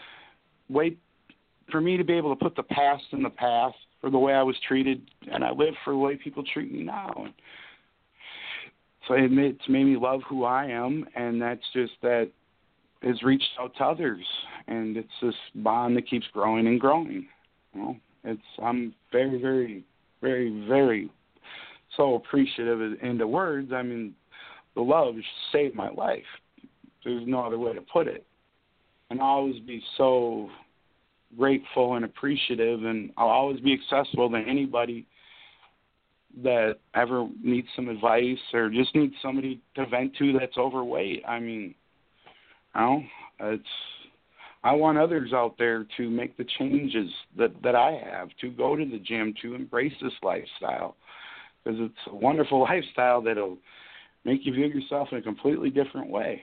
for me to be able to put the past in the past for the way I was treated, and I live for the way people treat me now. And so it's made me love who I am, and that has reached out to others, and it's this bond that keeps growing and growing. I'm very, very, very, very so appreciative into words. I mean, the love saved my life. There's no other way to put it. And I'll always be so grateful and appreciative, and I'll always be accessible to anybody that ever needs some advice or just needs somebody to vent to that's overweight. I mean, I want others out there to make the changes that I have, to go to the gym, to embrace this lifestyle, because it's a wonderful lifestyle that'll make you view yourself in a completely different way.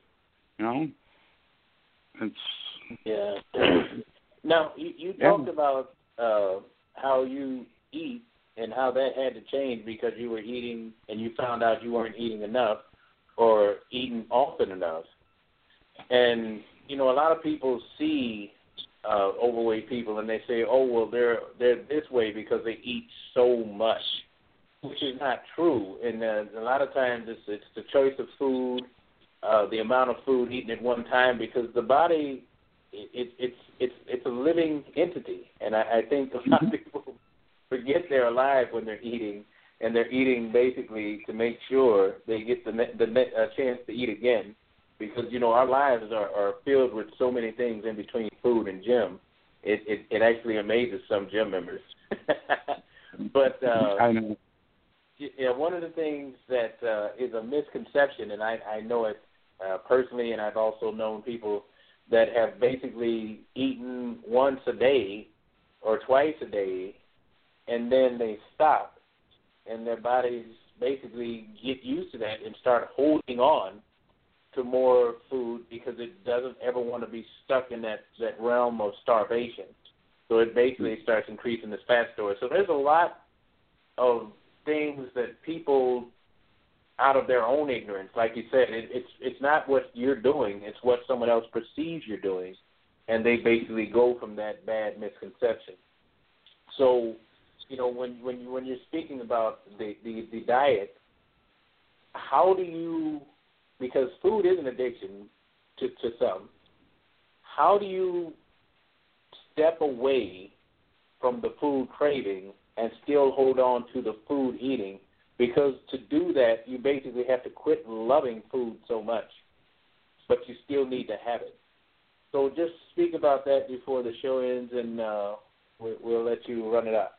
Yeah. Now, you talked about how you eat and how that had to change because you were eating and you found out you weren't eating enough or eating often enough. And, a lot of people see overweight people and they say, oh, well, they're this way because they eat so much, which is not true. And a lot of times it's the choice of food, the amount of food eaten at one time, because the body, it's a living entity. And I think a lot of people forget they're alive when they're eating, and they're eating basically to make sure they get the chance to eat again. Because, our lives are filled with so many things in between food and gym. It actually amazes some gym members. But I know. One of the things that is a misconception, and I know it personally, and I've also known people that have basically eaten once a day or twice a day, and then they stop, and their bodies basically get used to that and start holding on to more food because it doesn't ever want to be stuck in that realm of starvation. So it basically starts increasing its fat storage. So there's a lot of things that people, out of their own ignorance, like you said, it's not what you're doing, it's what someone else perceives you're doing, and they basically go from that bad misconception. So, when you're speaking about the diet, how do you, because food is an addiction to some, how do you step away from the food craving and still hold on to the food eating? Because to do that, you basically have to quit loving food so much, but you still need to have it. So just speak about that before the show ends, and we'll let you run it out.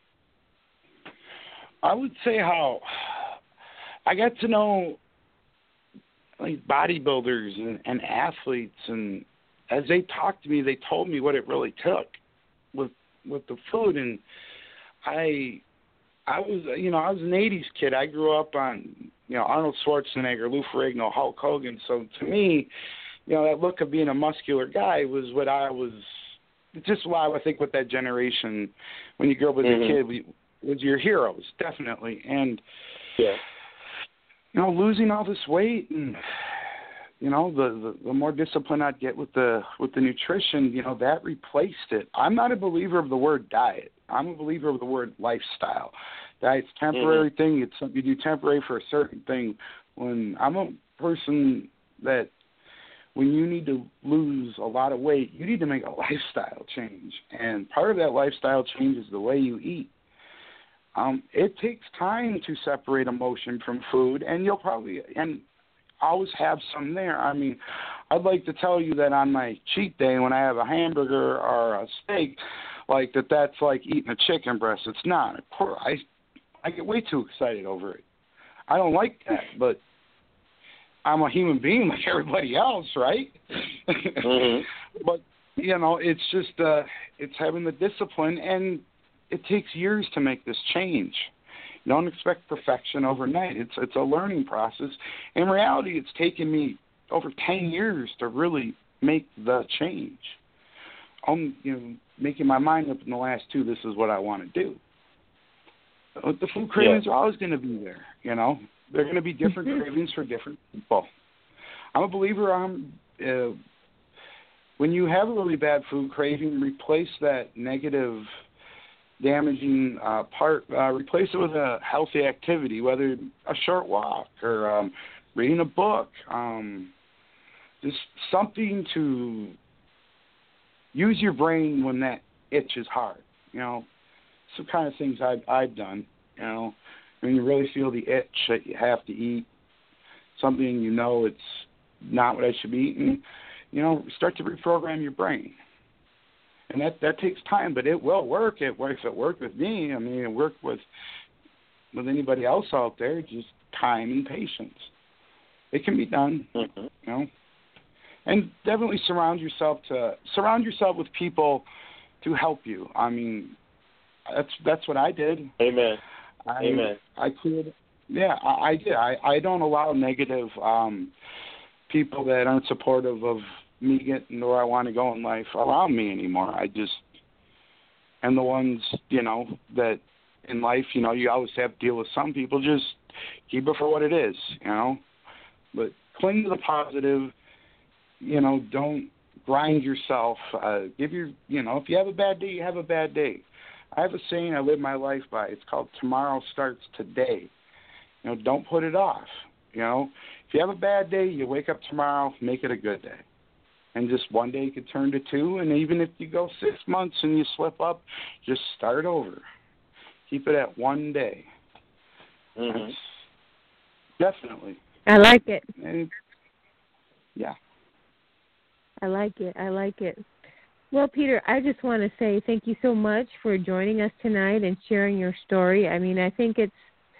I would say how I got to know like bodybuilders and athletes, and as they talked to me, they told me what it really took with the food. And I was an 80s kid. I grew up on, Arnold Schwarzenegger, Lou Ferrigno, Hulk Hogan. So to me, that look of being a muscular guy was what I was, just why I think with that generation, when you grow up as a kid, was your heroes, definitely. And, losing all this weight and, the more discipline I'd get with the nutrition, that replaced it. I'm not a believer of the word diet. I'm a believer of the word lifestyle. Diet's a temporary thing. It's something you do temporary for a certain thing. When I'm a person that when you need to lose a lot of weight, you need to make a lifestyle change. And part of that lifestyle change is the way you eat. It takes time to separate emotion from food, and you'll probably always have some there. I mean, I'd like to tell you that on my cheat day when I have a hamburger or a steak, like that's like eating a chicken breast. It's not. Of course, I get way too excited over it. I don't like that, but I'm a human being like everybody else, right? But, it's just it's having the discipline, and it takes years to make this change. Don't expect perfection overnight. It's a learning process. In reality, it's taken me over 10 years to really make the change. I'm making my mind up in the last 2, this is what I want to do. The food cravings are always going to be there, They're going to be different cravings for different people. I'm a believer when you have a really bad food craving, replace that negative damaging part, replace it with a healthy activity, whether a short walk or reading a book, just something to use your brain when that itch is hard. Some kind of things I've done. When you really feel the itch that you have to eat something, it's not what I should be eating. Start to reprogram your brain. And that takes time, but it will work. If it worked with me, it worked with anybody else out there, just time and patience. It can be done, And definitely surround yourself with people to help you. That's what I did. Amen. Amen. I did. I don't allow negative people that aren't supportive of me getting where I want to go in life around me anymore. And the ones, that in life, you always have to deal with some people, just keep it for what it is, But cling to the positive, don't grind yourself. If you have a bad day, you have a bad day. I have a saying I live my life by. It's called tomorrow starts today. Don't put it off. If you have a bad day, you wake up tomorrow, make it a good day. And just one day could turn to 2. And even if you go 6 months and you slip up, just start over. Keep it at one day. Definitely. I like it. And, yeah. I like it. Well, Peter, I just want to say thank you so much for joining us tonight and sharing your story. I think it's,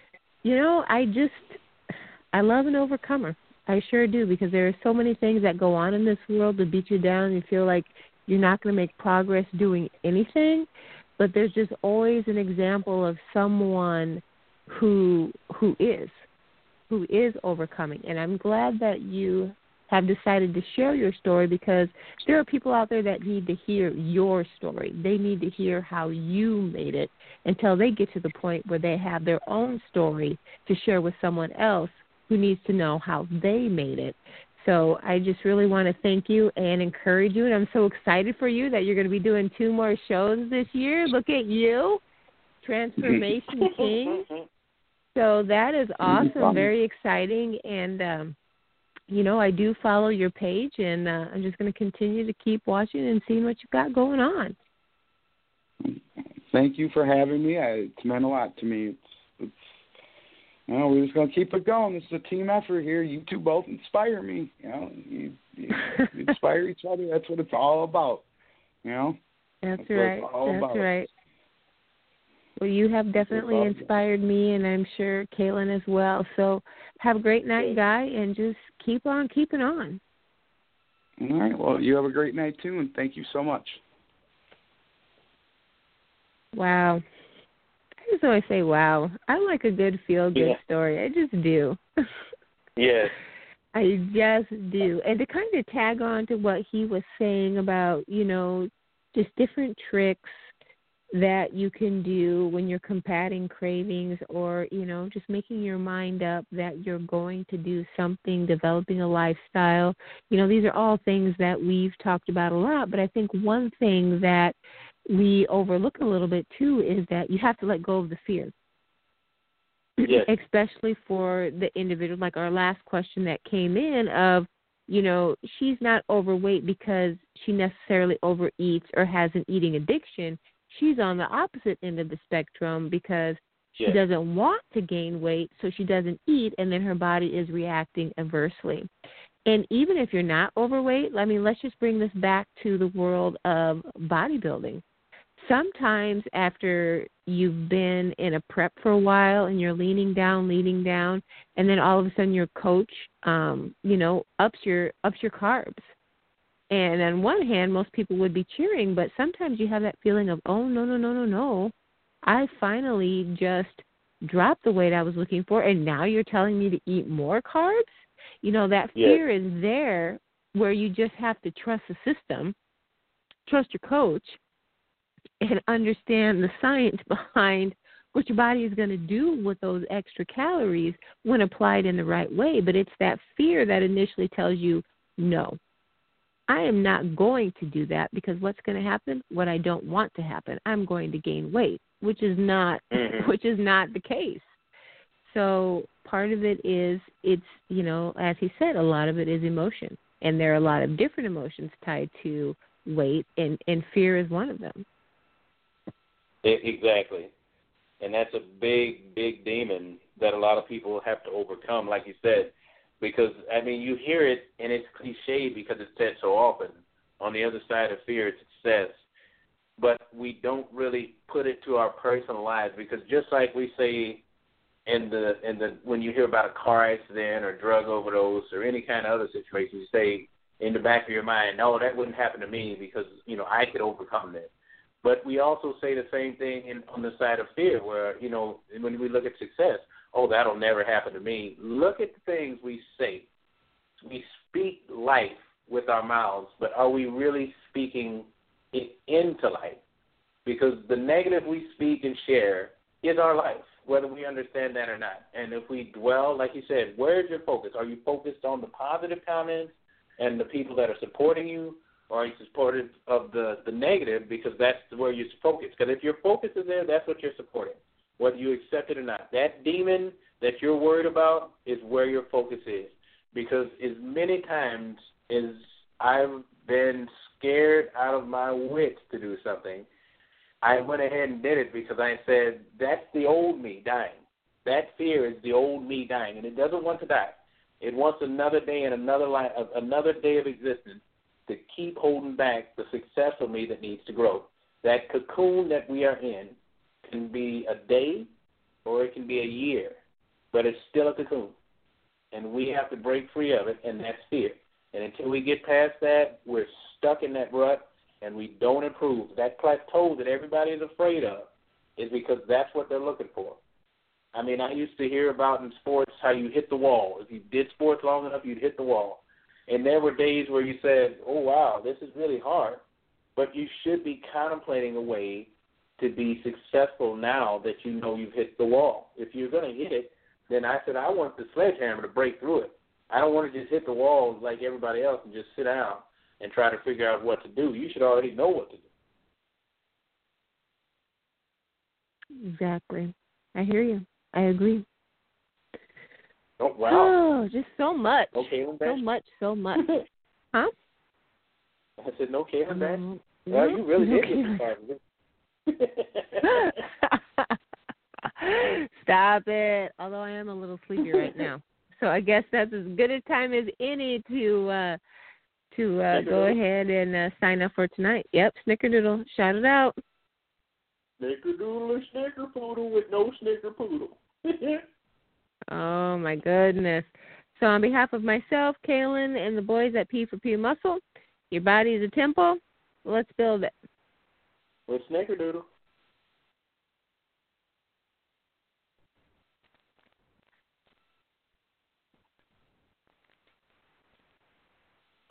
I love an overcomer. I sure do, because there are so many things that go on in this world to beat you down and you feel like you're not going to make progress doing anything. But there's just always an example of someone who is overcoming. And I'm glad that you have decided to share your story, because there are people out there that need to hear your story. They need to hear how you made it until they get to the point where they have their own story to share with someone else who needs to know how they made it. So I just really want to thank you and encourage you, and I'm so excited for you that you're going to be doing 2 more shows this year. Look at you, Transformation King. So that is awesome, very exciting, and I do follow your page, and I'm just going to continue to keep watching and seeing what you've got going on. Thank you for having me. It's meant a lot to me. We're just going to keep it going. This is a team effort here. You two both inspire me. You inspire each other. That's what it's all about. That's right. That's right. Well, you have definitely inspired me, and I'm sure Kaylin as well. So have a great night, Guy, and just keep on keeping on. All right. Well, you have a great night, too, and thank you so much. Wow. I just always say, wow. I like a good feel-good story. I just do. Yes. I just do. And to kind of tag on to what he was saying about, just different tricks that you can do when you're combating cravings, or, just making your mind up that you're going to do something, developing a lifestyle. These are all things that we've talked about a lot, but I think one thing that we overlook a little bit too is that you have to let go of the fear. Yes. Especially for the individual, like our last question that came in of, she's not overweight because she necessarily overeats or has an eating addiction. She's on the opposite end of the spectrum because she doesn't want to gain weight, so she doesn't eat, and then her body is reacting adversely. And even if you're not overweight, let's just bring this back to the world of bodybuilding. Sometimes after you've been in a prep for a while and you're leaning down, and then all of a sudden your coach, ups your carbs. And on one hand, most people would be cheering, but sometimes you have that feeling of, oh, no. I finally just dropped the weight I was looking for, and now you're telling me to eat more carbs? That fear is there, where you just have to trust the system, trust your coach, and understand the science behind what your body is going to do with those extra calories when applied in the right way. But it's that fear that initially tells you, no, I am not going to do that, because what's going to happen? What I don't want to happen. I'm going to gain weight, which is not the case. So part of it is, it's, as he said, a lot of it is emotion. And there are a lot of different emotions tied to weight, and fear is one of them. Exactly. And that's a big, big demon that a lot of people have to overcome, like you said, because, you hear it, and it's cliche because it's said so often. On the other side of fear is success. But we don't really put it to our personal lives, because just like we say when you hear about a car accident or drug overdose or any kind of other situation, you say in the back of your mind, no, that wouldn't happen to me because, I could overcome that. But we also say the same thing on the side of fear, where, when we look at success, oh, that'll never happen to me. Look at the things we say. We speak life with our mouths, but are we really speaking it into life? Because the negative we speak and share is our life, whether we understand that or not. And if we dwell, like you said, where's your focus? Are you focused on the positive comments and the people that are supporting you, or are you supportive of the negative, because that's where you're focused? Because if your focus is there, that's what you're supporting, whether you accept it or not. That demon that you're worried about is where your focus is. Because as many times as I've been scared out of my wits to do something, I went ahead and did it, because I said, that's the old me dying. That fear is the old me dying, and it doesn't want to die. It wants another day and another day of existence to keep holding back the successful me that needs to grow. That cocoon that we are in can be a day or it can be a year, but it's still a cocoon. And we have to break free of it, and that's fear. And until we get past that, we're stuck in that rut, and we don't improve. That plateau that everybody is afraid of is because that's what they're looking for. I used to hear about in sports how you hit the wall. If you did sports long enough, you'd hit the wall. And there were days where you said, oh, wow, this is really hard. But you should be contemplating a way to be successful now that you know you've hit the wall. If you're going to hit it, then I said I want the sledgehammer to break through it. I don't want to just hit the wall like everybody else and just sit down and try to figure out what to do. You should already know what to do. Exactly. I hear you. I agree. Oh, wow. Oh, just so much. Okay, So much. Huh? I said, no Caitlin back? Well, you really did get the part. Stop it. Although I am a little sleepy right now. So I guess that's as good a time as any to go ahead and sign up for tonight. Yep, Snickerdoodle. Shout it out. Snickerdoodle or Snickerpoodle with no Snickerpoodle. Oh, my goodness. So on behalf of myself, Kaylin, and the boys at P4P Muscle, your body is a temple. Let's build it. With Snickerdoodle.